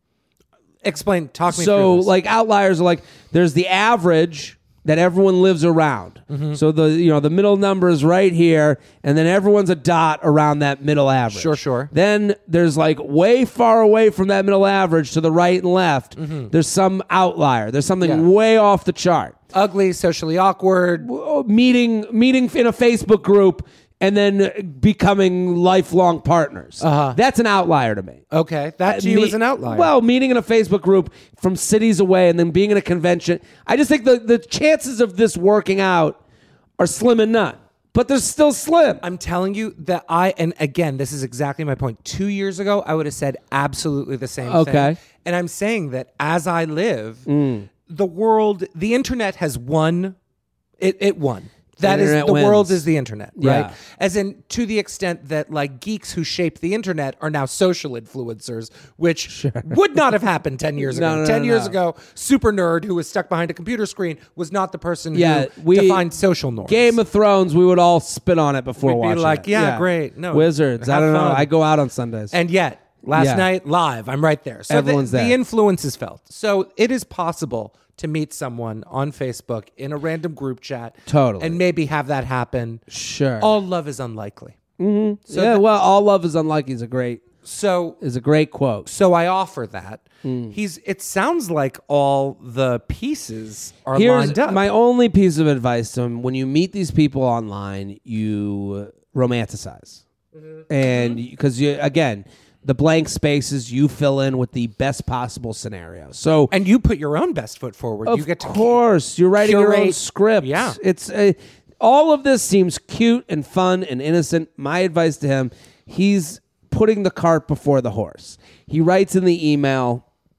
Explain, talk me through So this. like outliers are like, there's the average that everyone lives around. So the middle number is right here, and then everyone's a dot around that middle average. Sure. Then there's like way far away from that middle average to the right and left. There's some outlier. There's something way off the chart. Ugly, socially awkward. Meeting in a Facebook group and then becoming lifelong partners. That's an outlier to me. Okay, that to you is an outlier. Well, meeting in a Facebook group from cities away and then being in a convention. I just think the chances of this working out are slim and none. But they're still slim. I'm telling you that and again, this is exactly my point. 2 years ago, I would have said absolutely the same thing. And I'm saying that as I live, the internet has won. It won. That is, the world is the internet, right? As in, to the extent that like geeks who shaped the internet are now social influencers, which would not have happened 10 years ago. 10 years ago, super nerd who was stuck behind a computer screen was not the person who defined social norms. Game of Thrones, we would all spit on it before watching it. We'd be like, it. Great. No, Wizards, I don't know. I go out on Sundays. And yet, last night, live, I'm right there. So everyone's there. The influence is felt. So it is possible to meet someone on Facebook in a random group chat. Totally. And maybe have that happen. Sure. All love is unlikely. So all love is unlikely is a great quote. So I offer that. It sounds like all the pieces are Here's lined up. My only piece of advice to him: when you meet these people online, you romanticize. And because again, the blank spaces you fill in with the best possible scenario. So, and you put your own best foot forward. Of You get to course, you're writing your own curate. script. Yeah. It's all of this seems cute and fun and innocent. My advice to him: he's putting the cart before the horse. He writes in the email,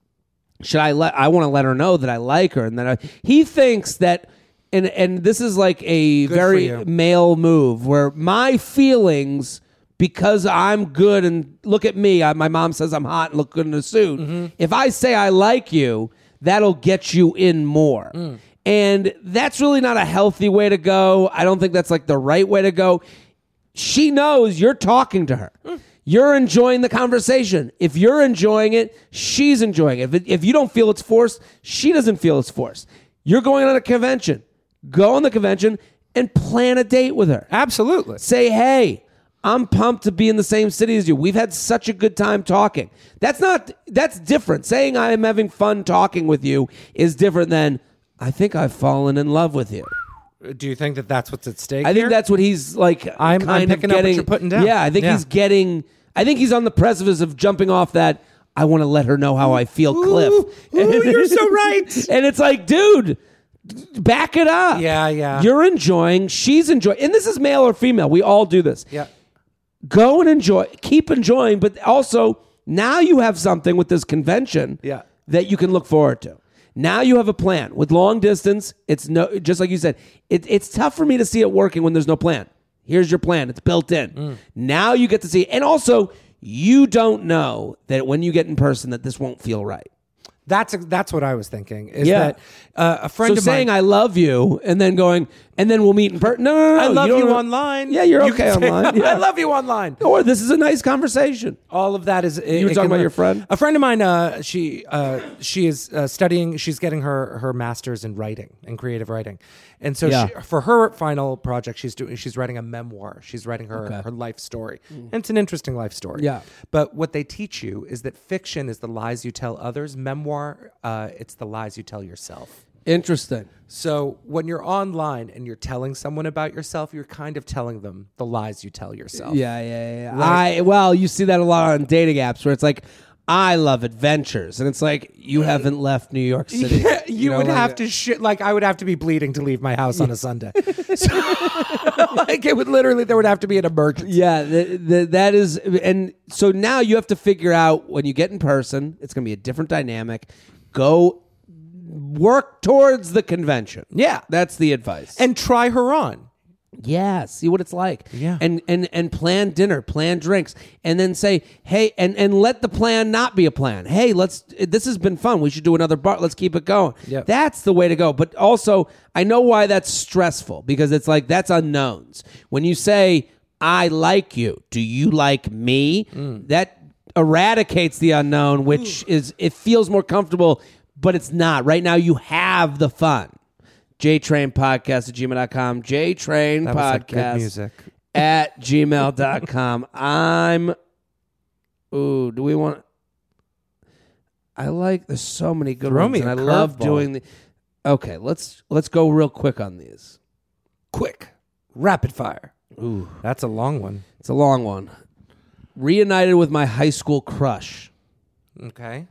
I want to let her know that I like her, and that he thinks that. And this is like a very male move where my feelings, because I'm good and look at me, my mom says I'm hot and look good in a suit. If I say I like you, that'll get you in more. And that's really not a healthy way to go. I don't think that's like the right way to go. She knows you're talking to her. You're enjoying the conversation. If you're enjoying it, she's enjoying it. If you don't feel it's forced, she doesn't feel it's forced. You're going on a convention. Go on the convention and plan a date with her. Absolutely. Say, hey, I'm pumped to be in the same city as you. We've had such a good time talking. That's different. Saying I'm having fun talking with you is different than I think I've fallen in love with you. Do you think that that's what's at stake? I think that's what he's like. I'm picking up what you're putting down. Yeah, I think he's getting. I think he's on the precipice of jumping off that. I want to let her know how I feel, cliff. Ooh, you're so right. And it's like, dude, back it up. Yeah. You're enjoying. She's enjoying. And this is male or female. We all do this. Yeah. Go and enjoy. Keep enjoying, but also now you have something with this convention that you can look forward to. Now you have a plan. With long distance, it's just like you said, it's tough for me to see it working when there's no plan. Here's your plan. It's built in. Now you get to see it. And also, you don't know that when you get in person that this won't feel right. That's what I was thinking. Is that a friend of mine saying I love you and then going and then we'll meet in person? No. I love you online. Yeah, you're okay online. Yeah. I love you online. Or this is a nice conversation. All of that is. You were talking about your friend. A friend of mine. She is studying. She's getting her master's in writing and creative writing, and so for her final project, she's writing a memoir. She's writing her life story, and it's an interesting life story. Yeah. But what they teach you is that fiction is the lies you tell others. Memoir, it's the lies you tell yourself. Interesting. So when you're online and you're telling someone about yourself, you're kind of telling them the lies you tell yourself. Yeah. Right. Well, you see that a lot on dating apps where it's like, I love adventures, and it's like you haven't left New York City. Yeah, you know, would like- have to like I would have to be bleeding to leave my house on a Sunday. So, like it would literally, there would have to be an emergency. Yeah, that is, and so now you have to figure out when you get in person, it's going to be a different dynamic. Go work towards the convention. Yeah. That's the advice. And try her on. Yeah, see what it's like. Yeah. And plan dinner, plan drinks, and then say, hey, and let the plan not be a plan. Hey, this has been fun. We should do another bar. Let's keep it going. Yep. That's the way to go. But also, I know why that's stressful, because it's like, that's unknowns. When you say, I like you, do you like me? That eradicates the unknown, which it feels more comfortable, but it's not. Right now, you have the fun. JTrainPodcast@gmail.com. JTrainPodcast That was like good music. @gmail.com. Do we want? There's so many good Throw ones, me and a I love curveball. doing the. Okay, let's go real quick on these. Quick. Rapid fire. Ooh, That's a long one. it's a long one. Reunited with my high school crush. Okay.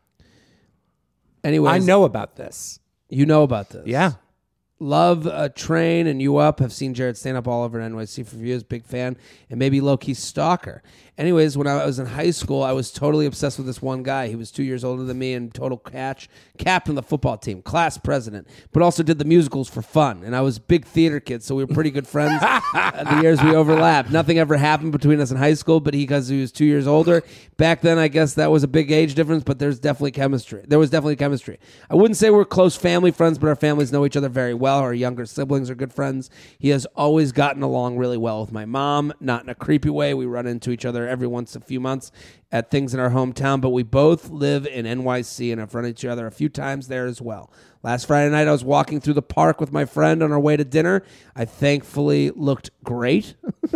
Anyways, I know about this. you know about this. Yeah. Love Train and You Up. Have seen Jared stand up all over NYC for views. Big fan. And maybe low-key stalker. Anyways, when I was in high school, I was totally obsessed with this one guy. He was 2 years older than me and total captain of the football team, class president, but also did the musicals for fun. And I was a big theater kid, so we were pretty good friends the years we overlapped. Nothing ever happened between us in high school, but because he was 2 years older. Back then, I guess that was a big age difference, but there's definitely chemistry. There was definitely chemistry. I wouldn't say we're close family friends, but our families know each other very well. Our younger siblings are good friends. He has always gotten along really well with my mom, not in a creepy way. We run into each other every once a few months at things in our hometown, but we both live in NYC and have run into each other a few times there as well. Last Friday night, I was walking through the park with my friend on our way to dinner. I thankfully looked great.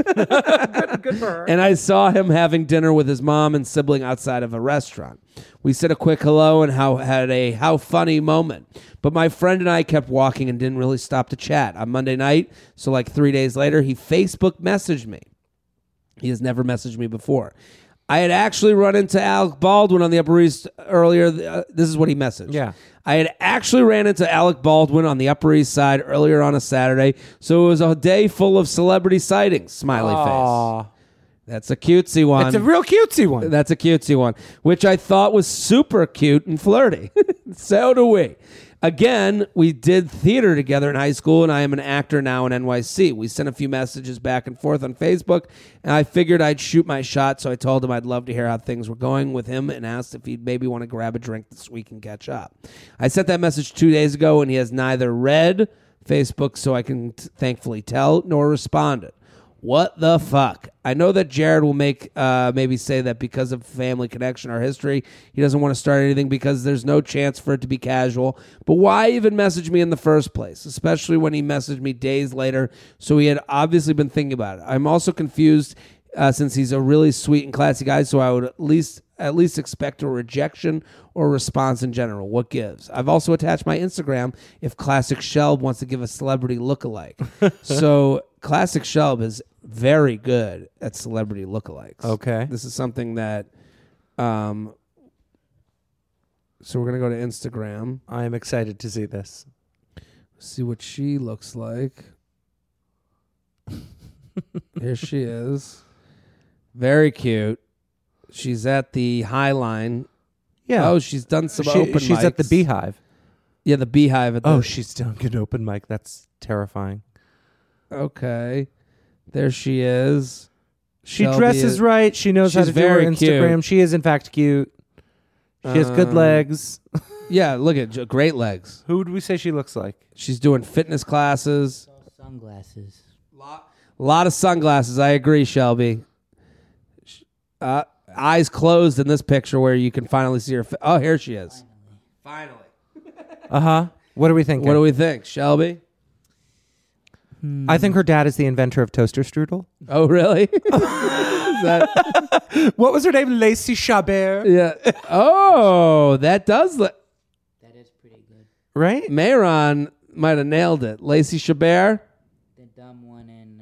Good for her. And I saw him having dinner with his mom and sibling outside of a restaurant. We said a quick hello and had a how funny moment. But my friend and I kept walking and didn't really stop to chat. On Monday night, so like 3 days later, he Facebook messaged me. He has never messaged me before. I had actually run into Alec Baldwin on the Upper East earlier. This is what he messaged. Yeah. I had actually ran into Alec Baldwin on the Upper East Side earlier on a Saturday, so it was a day full of celebrity sightings. Smiley face. That's a cutesy one. It's a real cutesy one. That's a cutesy one, which I thought was super cute and flirty. So do we. Again, we did theater together in high school, and I am an actor now in NYC. We sent a few messages back and forth on Facebook, and I figured I'd shoot my shot, so I told him I'd love to hear how things were going with him and asked if he'd maybe want to grab a drink this week and catch up. I sent that message 2 days ago, and he has neither read Facebook, so I can thankfully tell, nor responded. What the fuck? I know that Jared will maybe say that because of family connection or history, he doesn't want to start anything because there's no chance for it to be casual. But why even message me in the first place, especially when he messaged me days later? So he had obviously been thinking about it. I'm also confused since he's a really sweet and classy guy, so I would at least expect a rejection or response in general. What gives? I've also attached my Instagram if Classic Shelb wants to give a celebrity lookalike. So Classic Shelb is very good at celebrity lookalikes. Okay. This is something that so we're going to go to Instagram. I am excited to see this. See what she looks like. Here she is. Very cute. She's at the High Line. Yeah. Oh, she's done some open mics. She's at the Beehive. Yeah, the Beehive. At the, Oh, she's done an open mic. That's terrifying. Okay. There she is. She Shelby dresses is- right. She knows how She's to do her very Instagram. cute. She is, in fact, cute. She has good legs. Yeah, look at great legs. Who would we say she looks like? She's doing fitness classes. Sunglasses. A lot of sunglasses. I agree, Shelby. Eyes closed in this picture where you can finally see her. Oh, here she is. Finally. Uh-huh. What are we thinking? What do we think, Shelby? I think her dad is the inventor of toaster strudel. Oh, really? Is that, What was her name? Lacey Chabert. yeah. Oh, that does. That is pretty good. right? Mayron might have nailed it. Lacey Chabert, The dumb one in.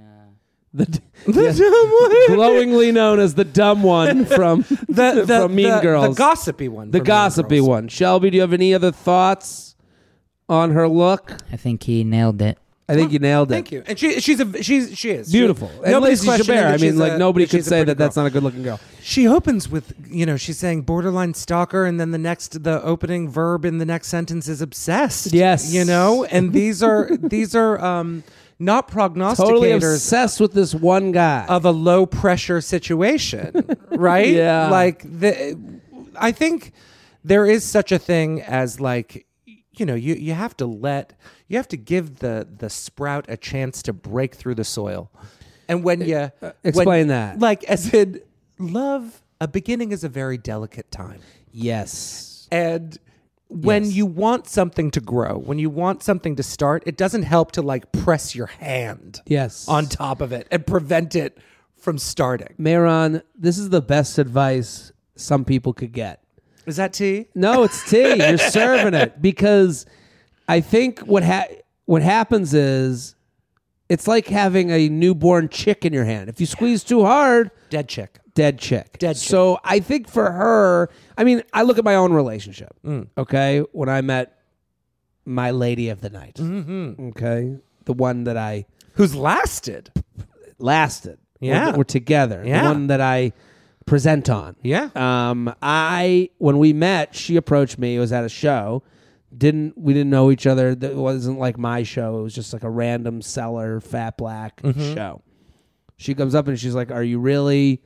glowingly known as the dumb one from from Mean Girls. The gossipy one. The from Mean gossipy Girls. one. Shelby, do you have any other thoughts on her look? I think he nailed it. I think you nailed it. Thank you. And she is Beautiful. And Nobody's Lacey questioning Chabert, I that mean, she's like, a- nobody that could she's a say pretty that that's girl. not a good-looking girl. She opens with, she's saying borderline stalker, and then the opening verb in the next sentence is obsessed. Yes. And these are not prognosticators Totally obsessed with this one guy. of a low pressure situation, right? Yeah. Like I think there is such a thing as like, you have to give the sprout a chance to break through the soil. And when you explain that. like as in love, a beginning is a very delicate time. Yes. And when Yes. you want something to grow, when you want something to start, it doesn't help to like press your hand Yes. on top of it and prevent it from starting. Mayron, this is the best advice some people could get. Is that tea? No, it's tea. You're serving it because I think what happens is it's like having a newborn chick in your hand. If you squeeze too hard, Dead chick. dead chick. Dead chick. So I think for her, I mean, I look at my own relationship. Okay, when I met my lady of the night. Okay, the one that I Who's lasted? lasted. Yeah. we're together. Yeah. The one that I present on. Yeah. When we met, she approached me. It was at a show. We didn't know each other. It wasn't like my show. It was just like a random seller, fat black show. She comes up and she's like, "Are you really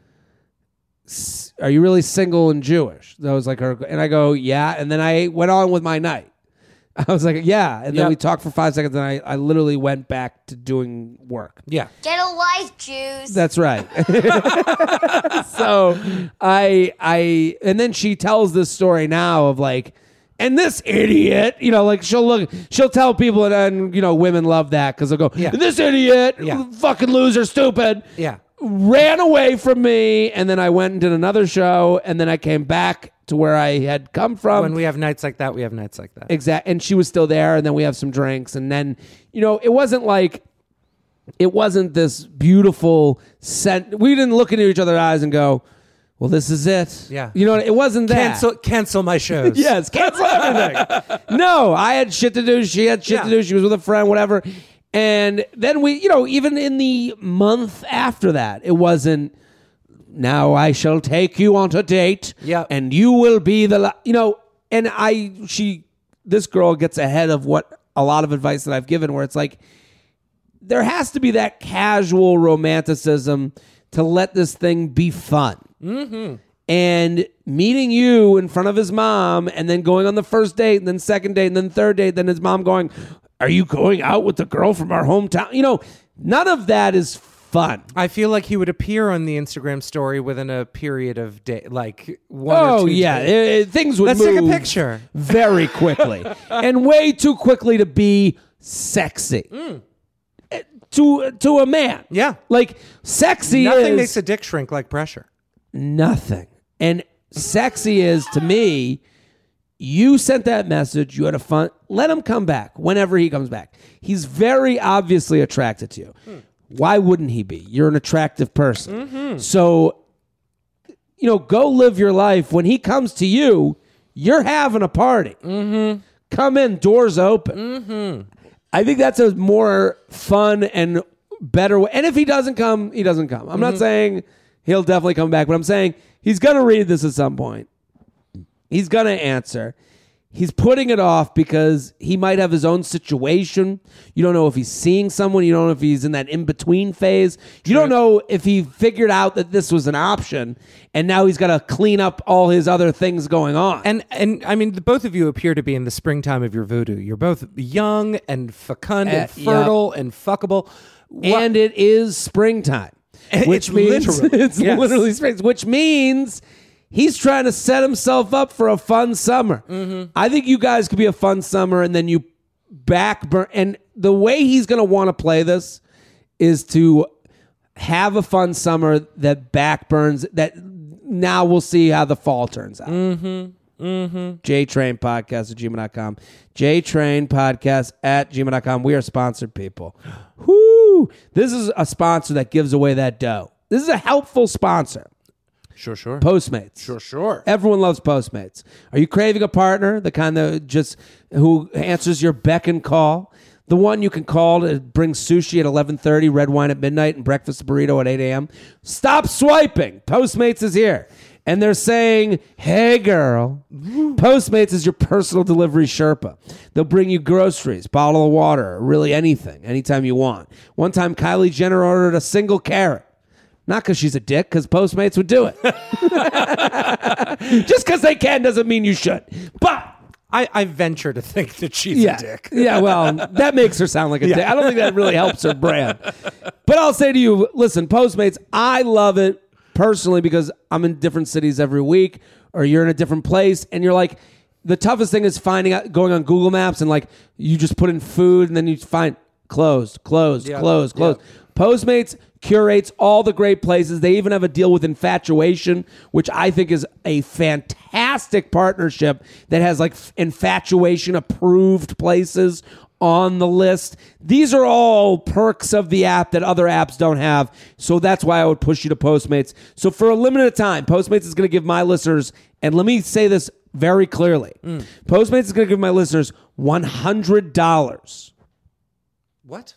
single and Jewish?" That was like her, and I go, "Yeah." And then I went on with my night. I was like, "Yeah," and then Yep. we talked for 5 seconds, and I literally went back to doing work. Yeah. Get a life, Jews. That's right. So and then she tells this story now of like, and this idiot, like she'll tell people, and women love that because they'll go, Yeah. this idiot, Yeah. fucking loser, stupid, Yeah. ran away from me, and then I went and did another show, and then I came back to where I had come from. When we have nights like that, we have nights like that. Exact, and she was still there, and then we have some drinks, and then it wasn't this beautiful scent. We didn't look into each other's eyes and go, "Well, this is it." Yeah. It wasn't that. Cancel my shows. Yes, cancel everything. No, I had shit to do. She had shit to do. She was with a friend, whatever. And then we, even in the month after that, it wasn't, "Now I shall take you on a date, Yeah. and you will be the," and this girl gets ahead of what a lot of advice that I've given, where it's like, there has to be that casual romanticism to let this thing be fun. Mm-hmm. And meeting you in front of his mom, and then going on the first date, and then second date, and then third date, then his mom going, "Are you going out with the girl from our hometown?" None of that is fun. I feel like he would appear on the Instagram story within a period of day, like 1 or 2 Oh, yeah. days. Things would Let's move take a picture. very quickly. And way too quickly to be sexy. To a man. Yeah. Like, sexy Nothing is... makes a dick shrink like pressure. Nothing. And sexy is, to me, you sent that message, you had a fun, let him come back whenever he comes back. He's very obviously attracted to you. Why wouldn't he be? You're an attractive person. So, go live your life. When he comes to you, you're having a party. Come in, doors open. I think that's a more fun and better way. And if he doesn't come, he doesn't come. I'm not saying he'll definitely come back, but I'm saying he's going to read this at some point. He's going to answer. He's putting it off because he might have his own situation. You don't know if he's seeing someone. You don't know if he's in that in-between phase. You don't know if he figured out that this was an option, and now he's got to clean up all his other things going on. And I mean, the both of you appear to be in the springtime of your voodoo. You're both young and fecund and fertile and fuckable. And it is springtime, which It's means literally. it's Yes. literally spring, which means he's trying to set himself up for a fun summer. I think you guys could be a fun summer, and then you backburn. And the way he's going to want to play this is to have a fun summer that backburns. That now we'll see how the fall turns out. JTrainPodcast@gmail.com. JTrainPodcast@gmail.com. We are sponsored people. Whoo! This is a sponsor that gives away that dough. This is a helpful sponsor. Sure. Postmates. Sure. Everyone loves Postmates. Are you craving a partner, the kind that just who answers your beck and call? The one you can call to bring sushi at 11:30, red wine at midnight, and breakfast burrito at 8 a.m.? Stop swiping. Postmates is here. And they're saying, hey, girl, Postmates is your personal delivery Sherpa. They'll bring you groceries, bottle of water, really anything, anytime you want. One time, Kylie Jenner ordered a single carrot. Not because she's a dick, because Postmates would do it. Just because they can doesn't mean you should. But I venture to think that she's a dick. Yeah, well, that makes her sound like a dick. I don't think that really helps her brand. But I'll say to you, listen, Postmates, I love it personally because I'm in different cities every week, or you're in a different place, and you're like, the toughest thing is finding out, going on Google Maps, and like, you just put in food, and then you find closed. Postmates curates all the great places. They even have a deal with Infatuation, which I think is a fantastic partnership that has like Infatuation approved places on the list. These are all perks of the app that other apps don't have. So that's why I would push you to Postmates. So for a limited time, Postmates is going to give my listeners, and let me say this very clearly, Postmates is going to give my listeners $100. What?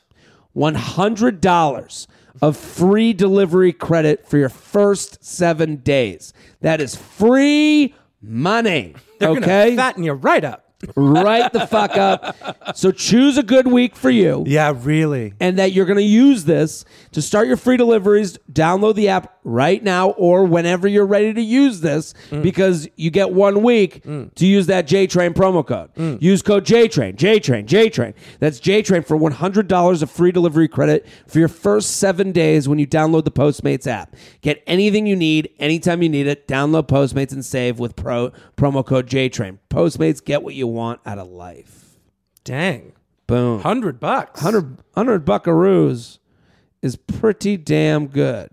$100 of free delivery credit for your first 7 days. That is free money. They're okay? Gonna fatten you right up. Right the fuck up. So choose a good week for you. Yeah, really. And that you're going to use this to start your free deliveries. Download the app right now or whenever you're ready to use this because you get 1 week to use that JTrain promo code. Use code JTrain. That's JTrain for $100 of free delivery credit for your first 7 days when you download the Postmates app. Get anything you need anytime you need it. Download Postmates and save with promo code JTrain. Postmates, get what you want out of life. Dang. Boom. $100. 100 buckaroos is pretty damn good.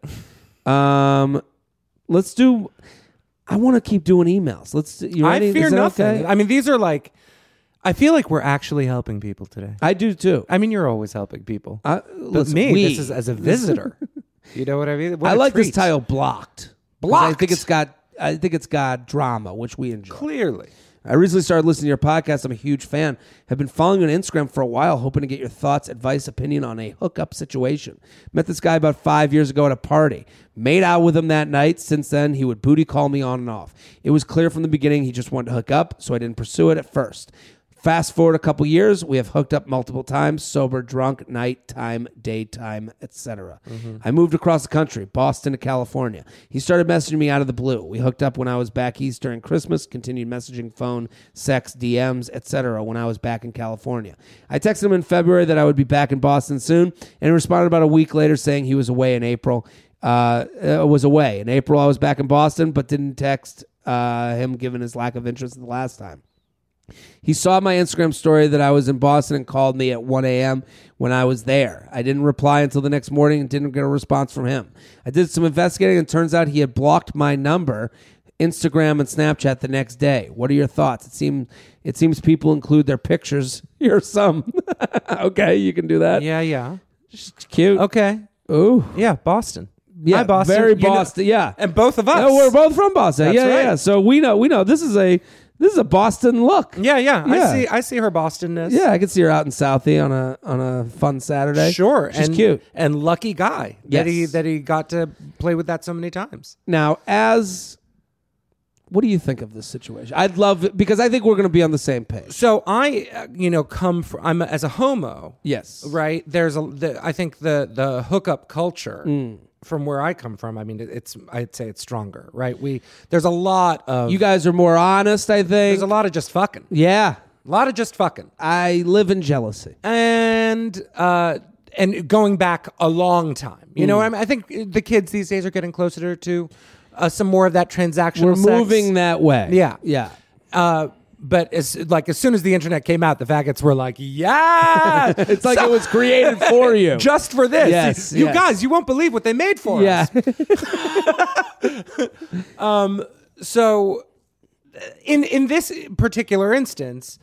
Let's do. I want to keep doing emails. You ready? I fear Is that nothing. okay? I mean, these are like. I feel like we're actually helping people today. I do too. I mean, you're always helping people. But Listen, this is as a visitor. You know what I mean? What I a like this treat. title, Blocked. Blocked. I think it's got drama, which we enjoy. Clearly. I recently started listening to your podcast. I'm a huge fan. Have been following you on Instagram for a while, hoping to get your thoughts, advice, opinion on a hookup situation. Met this guy about 5 years ago at a party. Made out with him that night. Since then, he would booty call me on and off. It was clear from the beginning he just wanted to hook up, so I didn't pursue it at first. Fast forward a couple years, we have hooked up multiple times, sober, drunk, nighttime, daytime, etc. I moved across the country, Boston to California. He started messaging me out of the blue. We hooked up when I was back east during Christmas, continued messaging, phone, sex, DMs, etc. when I was back in California. I texted him in February that I would be back in Boston soon, and he responded about a week later saying he was away in April. In April, I was back in Boston, but didn't text him given his lack of interest the last time. He saw my Instagram story that I was in Boston and called me at 1 a.m. when I was there. I didn't reply until the next morning and didn't get a response from him. I did some investigating and turns out he had blocked my number, Instagram and Snapchat the next day. What are your thoughts? It seems people include their pictures. Here's some. Okay, you can do that. Yeah. Cute. Okay. Ooh. Yeah, Boston. Yeah, Hi, Boston. very You know- Boston. Yeah. And both of us. Yeah, we're both from Boston. That's right. Yeah. So we know this is a Boston look. Yeah. Yeah. I see her Bostonness. Yeah, I could see her out in Southie on a fun Saturday. Sure. She's and cute. And lucky guy Yes. that he got to play with that so many times. Now, what do you think of this situation? I'd love it because I think we're going to be on the same page. So I, I'm as a homo. Yes. Right. I think the hookup culture from where I come from. I mean, I'd say it's stronger. Right. There's a lot of You guys are more honest, I think. There's a lot of just fucking. Yeah. A lot of just fucking. I live in jealousy. And going back a long time. You know, I think the kids these days are getting closer to some more of that transactional We're sex. moving that way. Yeah. Yeah. But as soon as the internet came out, the faggots were like, yeah. It's like it was created for you. Just for this. Yes, You yes. guys, you won't believe what they made for Yeah. us. So in this particular instance,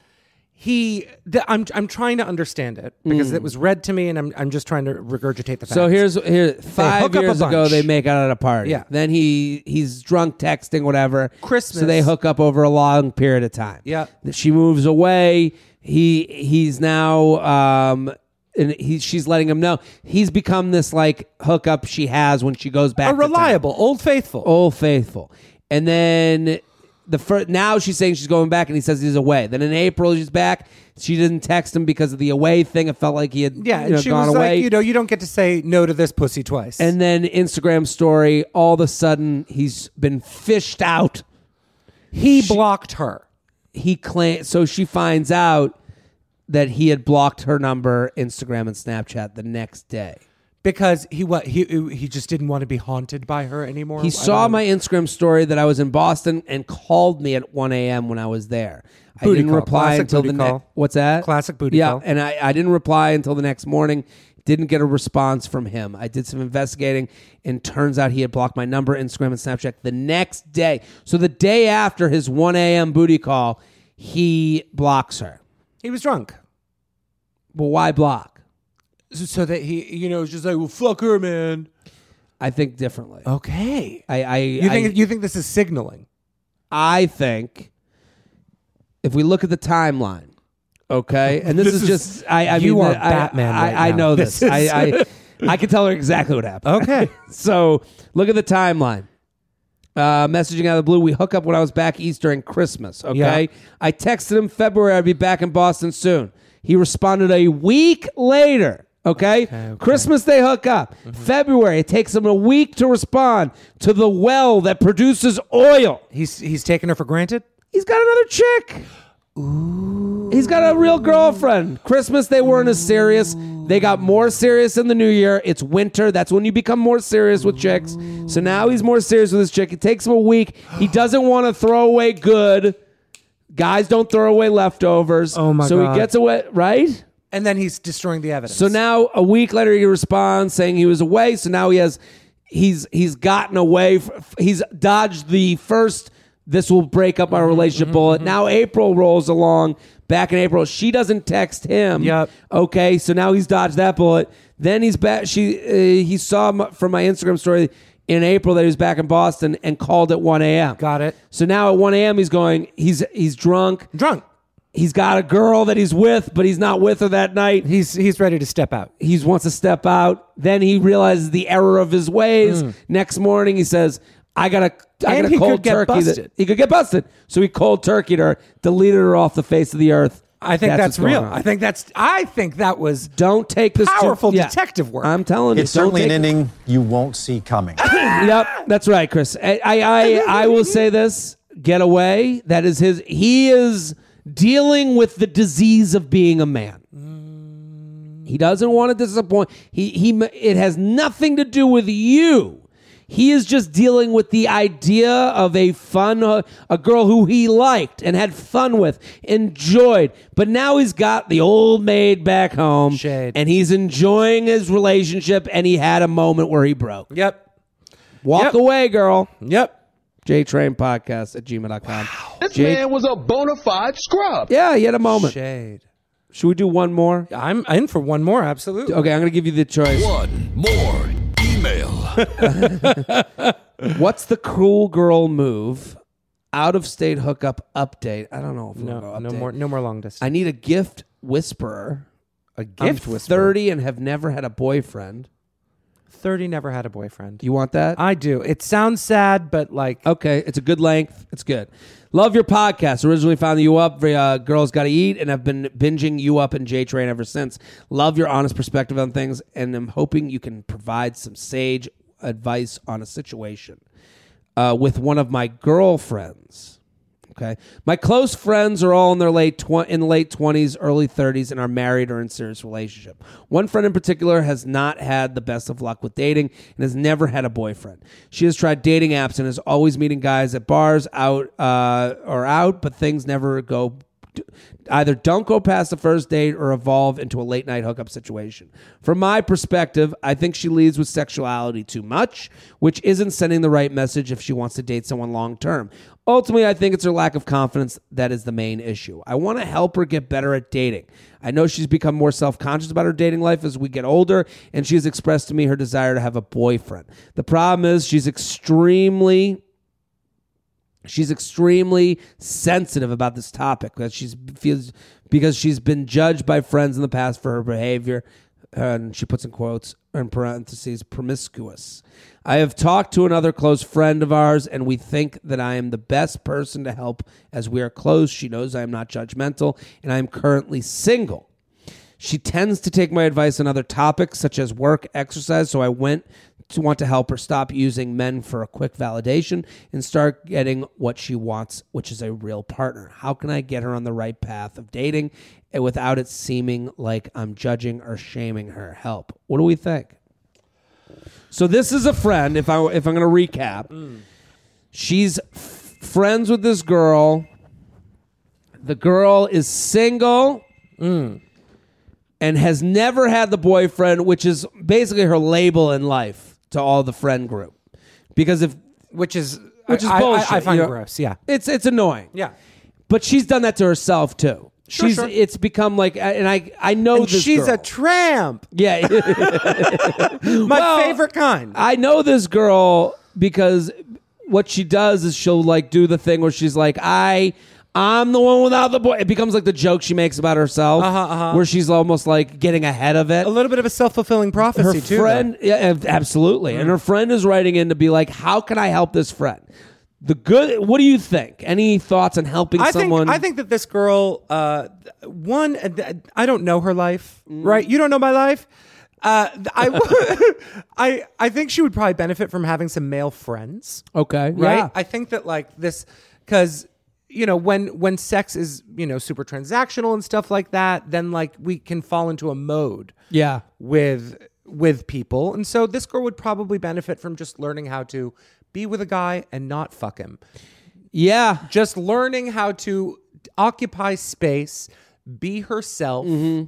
I'm trying to understand it because it was read to me, and I'm just trying to regurgitate the facts. So here 5 years ago they make out at a party. Yeah. Then he's drunk texting whatever. Christmas. So they hook up over a long period of time. Yeah. She moves away. He's now and she's letting him know he's become this like hookup she has when she goes back. A reliable, Old Faithful. And then now she's saying she's going back, and he says he's away. Then in April she's back. She didn't text him because of the away thing. It felt like he had and she gone was away. like, you don't get to say no to this pussy twice. And then Instagram story, all of a sudden he's been fished out. He blocked her. He claimed, so she finds out that he had blocked her number, Instagram and Snapchat the next day. Because he just didn't want to be haunted by her anymore. He saw my Instagram story that I was in Boston and called me at 1 a.m. when I was there. I didn't reply until the what's that? Classic booty call. Yeah, and I didn't reply until the next morning. Didn't get a response from him. I did some investigating, and turns out he had blocked my number, Instagram, and Snapchat the next day. So the day after his 1 a.m. booty call, he blocks her. He was drunk. Well, why block? So that he, was just like, well, fuck her, man. I think differently. Okay. You think this is signaling? I think if we look at the timeline, okay, and this is just you are Batman. I know this. I can tell her exactly what happened. Okay. So look at the timeline. Messaging out of the blue. We hook up when I was back east during Christmas. Okay. Yeah. I texted him February. I'd be back in Boston soon. He responded a week later. Okay? Christmas they hook up. February, it takes him a week to respond to the well that produces oil. He's taking her for granted? He's got another chick. Ooh. He's got a real girlfriend. Christmas they weren't as serious. They got more serious in the new year. It's winter. That's when you become more serious with chicks. So now he's more serious with his chick. It takes him a week. He doesn't want to throw away good. Guys don't throw away leftovers. Oh my God. So he gets away, right? And then he's destroying the evidence. So now a week later he responds saying he was away. So now he's gotten away. He's dodged the first, this will break up our relationship bullet. Now April rolls along. Back in April, she doesn't text him. Yep. Okay, so now he's dodged that bullet. Then he's back. He saw from my Instagram story in April that he was back in Boston and called at 1 a.m. Got it. So now at 1 a.m. he's drunk. He's got a girl that he's with, but he's not with her that night. He's ready to step out. He wants to step out. Then he realizes the error of his ways. Next morning he says, I got a cold turkey. He could get busted. So he cold turkeyed her, deleted her off the face of the earth. I think that's real. I think that was don't take this powerful detective work. I'm telling you, it's certainly an ending you won't see coming. Yep, that's right, Chris. I will say this: get away. That is his. He is dealing with the disease of being a man. He doesn't want to disappoint. It has nothing to do with you. He is just dealing with the idea of a girl who he liked and had fun with, enjoyed. But now he's got the old maid back home. Shade. And he's enjoying his relationship, and he had a moment where he broke. Yep. Walk away, girl. Yep. JTrainPodcast@gmail.com. Wow. This man was a bona fide scrub. Yeah, he had a moment. Shade. Should we do one more? I'm in for one more, absolutely. Okay, I'm going to give you the choice. One more email. What's the cool girl move? Out of state hookup update. I don't know if we'll go update. No more long distance. I need a gift whisperer. A gift I'm whisperer. 30 and have never had a boyfriend. 30 never had a boyfriend. You want that? I do. It sounds sad, but like... Okay, it's a good length. It's good. Love your podcast. Originally found You Up via Girls Gotta Eat, and have been binging You Up and J-Train ever since. Love your honest perspective on things, and I'm hoping you can provide some sage advice on a situation with one of my girlfriends. Okay, my close friends are all in their late 20s, early 30s, and are married or in serious relationship. One friend in particular has not had the best of luck with dating and has never had a boyfriend. She has tried dating apps and is always meeting guys at bars, out, but things never go Either don't go past the first date or evolve into a late night hookup situation. From my perspective, I think she leads with sexuality too much, which isn't sending the right message if she wants to date someone long term. Ultimately, I think it's her lack of confidence that is the main issue. I want to help her get better at dating. I know she's become more self-conscious about her dating life as we get older, and she has expressed to me her desire to have a boyfriend. The problem is she's extremely sensitive about this topic because she's been judged by friends in the past for her behavior, and she puts in quotes, in parentheses, promiscuous. I have talked to another close friend of ours, and we think that I am the best person to help as we are close. She knows I am not judgmental, and I am currently single. She tends to take my advice on other topics, such as work, exercise, so I want to help her stop using men for a quick validation and start getting what she wants, which is a real partner. How can I get her on the right path of dating without it seeming like I'm judging or shaming her? Help. What do we think? So this is a friend, if I'm going to recap. She's friends with this girl. The girl is single and has never had the boyfriend, which is basically her label in life to all the friend group. Because which is bullshit. I find gross, yeah. It's annoying. Yeah. But she's done that to herself too. Sure. It's become like, and I know and this she's girl. a tramp. Yeah. My favorite kind. I know this girl because what she does is she'll like do the thing where she's like, I'm the one without the boy. It becomes like the joke she makes about herself, where she's almost like getting ahead of it. A little bit of a self-fulfilling prophecy her too. Friend, yeah, absolutely. And her friend is writing in to be like, how can I help this friend? What do you think? Any thoughts on helping someone? I think that this girl, I don't know her life, right? You don't know my life. I think she would probably benefit from having some male friends. Okay, right. Yeah. I think that like this, because when sex is super transactional and stuff like that, then like we can fall into a mode. Yeah. With people, and so this girl would probably benefit from just learning how to be with a guy and not fuck him. Yeah. Just learning how to occupy space, be herself,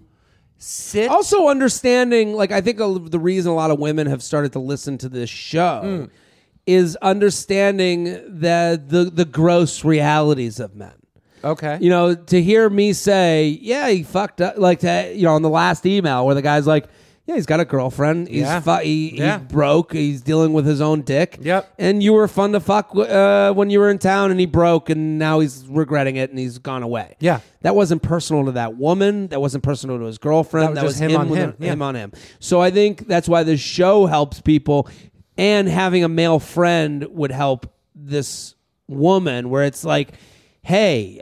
sit. Also understanding, like, I think the reason a lot of women have started to listen to this show is understanding the gross realities of men. Okay. To hear me say, yeah, he fucked up, like, on the last email where the guy's like, yeah, he's got a girlfriend. He's he broke. He's dealing with his own dick. Yep. And you were fun to fuck when you were in town, and he broke, and now he's regretting it, and he's gone away. Yeah. That wasn't personal to that woman. That wasn't personal to his girlfriend. That was him on him. Him on him. So I think that's why this show helps people, and having a male friend would help this woman, where it's like, hey,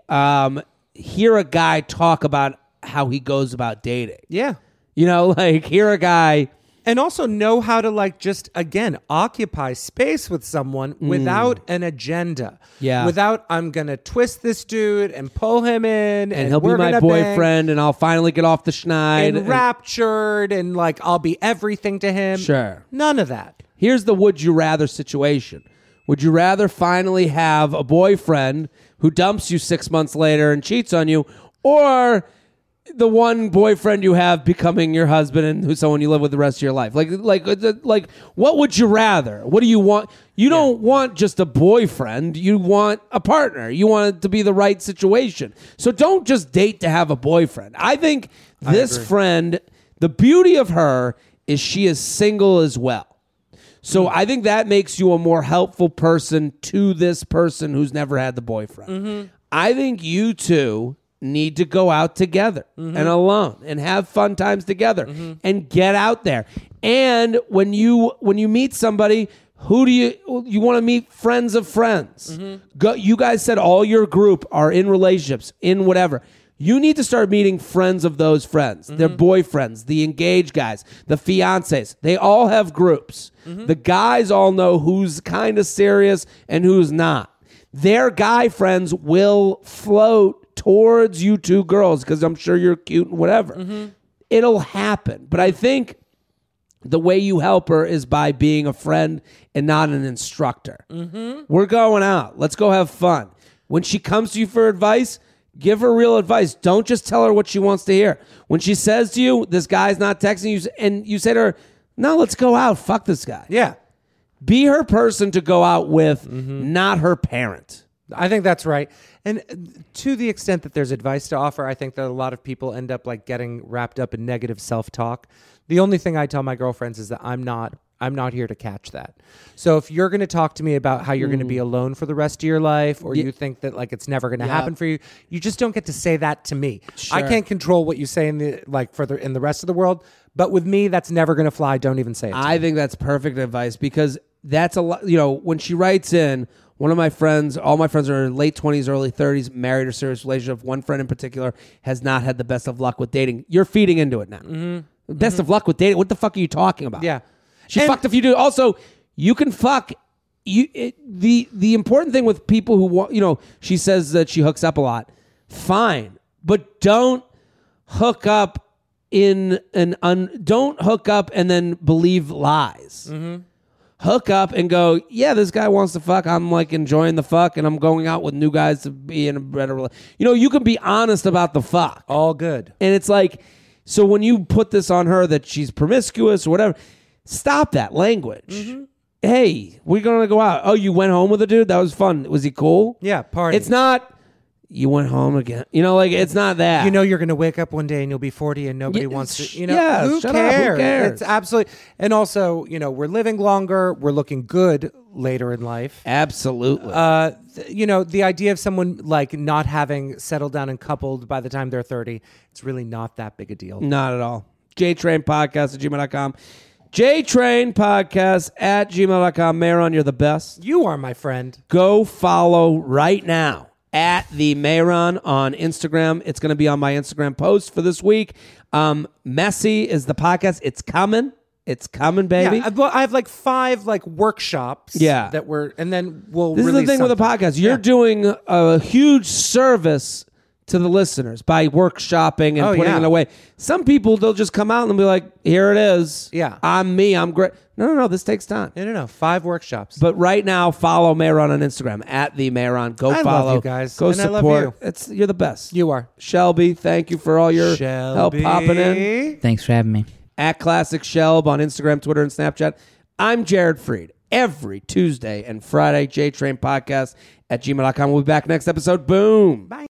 hear a guy talk about how he goes about dating. Yeah. Like, hear a guy. And also know how to, like, just, again, occupy space with someone without an agenda. Yeah. Without, I'm going to twist this dude and pull him in. And he'll be my boyfriend, and I'll finally get off the schneid. Enraptured, and, like, I'll be everything to him. Sure. None of that. Here's the would you rather situation. Would you rather finally have a boyfriend who dumps you 6 months later and cheats on you, or the one boyfriend you have becoming your husband and who's someone you live with the rest of your life? Like, what would you rather? What do you want? You don't want just a boyfriend. You want a partner. You want it to be the right situation. So don't just date to have a boyfriend. I think this friend, the beauty of her is she is single as well. So I think that makes you a more helpful person to this person who's never had the boyfriend. I think you two need to go out together and alone and have fun times together and get out there. And when you meet somebody, who do you want to meet? Friends of friends. Go, you guys said all your group are in relationships, in whatever. You need to start meeting friends of those friends, their boyfriends, the engaged guys, the fiancés. They all have groups. The guys all know who's kind of serious and who's not. Their guy friends will float towards you two girls because I'm sure you're cute and whatever. It'll happen. But I think the way you help her is by being a friend and not an instructor. We're going out. Let's go have fun. When she comes to you for advice, Give her real advice. Don't just tell her what she wants to hear. When she says to you, this guy's not texting you, and you say to her, no, let's go out. Fuck this guy. Yeah. Be her person to go out with, not her parent. I think that's right. And to the extent that there's advice to offer, I think that a lot of people end up like getting wrapped up in negative self-talk. The only thing I tell my girlfriends is that I'm not here to catch that. So if you're going to talk to me about how you're going to be alone for the rest of your life, or you think that like it's never going to happen for you, you just don't get to say that to me. Sure. I can't control what you say in the in the rest of the world, but with me, that's never going to fly. Don't even say it. I think that's perfect advice because that's a lot. You know, when she writes in, one of my friends, all my friends are in late 20s, early 30s, married or serious relationship. One friend in particular has not had the best of luck with dating. You're feeding into it now. Best of luck with dating. What the fuck are you talking about? Yeah. She fucked if you do. Also, you can fuck. The important thing with people who want, she says that she hooks up a lot. Fine, but don't hook up don't hook up and then believe lies. Hook up and go, yeah, this guy wants to fuck. I'm like enjoying the fuck, and I'm going out with new guys to be in a better relationship. You can be honest about the fuck. All good. And it's like, so when you put this on her that she's promiscuous or whatever, stop that language. Hey, we're going to go out. Oh, you went home with a dude? That was fun. Was he cool? Yeah, party. It's not, you went home again. It's not that. You're going to wake up one day and you'll be 40 and nobody wants to, who shut up, cares? who cares? It's absolutely, and also, we're living longer, we're looking good later in life. Absolutely. The idea of someone like not having settled down and coupled by the time they're 30, it's really not that big a deal. Not at all. JTrainPodcast@gmail.com. JTrainPodcast@gmail.com. Mayron, you're the best. You are my friend. Go follow right now at the Mayron on Instagram. It's going to be on my Instagram post for this week. Messy is the podcast. It's coming. It's coming, baby. Yeah, well, I have like 5 like workshops. Yeah. That we're, and then we'll. This is the thing with the podcast. You're doing a huge service to the listeners by workshopping and putting it away. Some people, they'll just come out and be like, here it is. Yeah. I'm me. I'm great. No. This takes time. No. 5 workshops. But right now, follow Mayron on Instagram at the Mayron. Go I follow. love you guys. Go And support. I love you. You're the best. You are. Shelby, thank you for all your help popping in. Thanks for having me. At Classic Shelb on Instagram, Twitter, and Snapchat. I'm Jared Freed. Every Tuesday and Friday, JTrain Podcast at gmail.com. We'll be back next episode. Boom. Bye.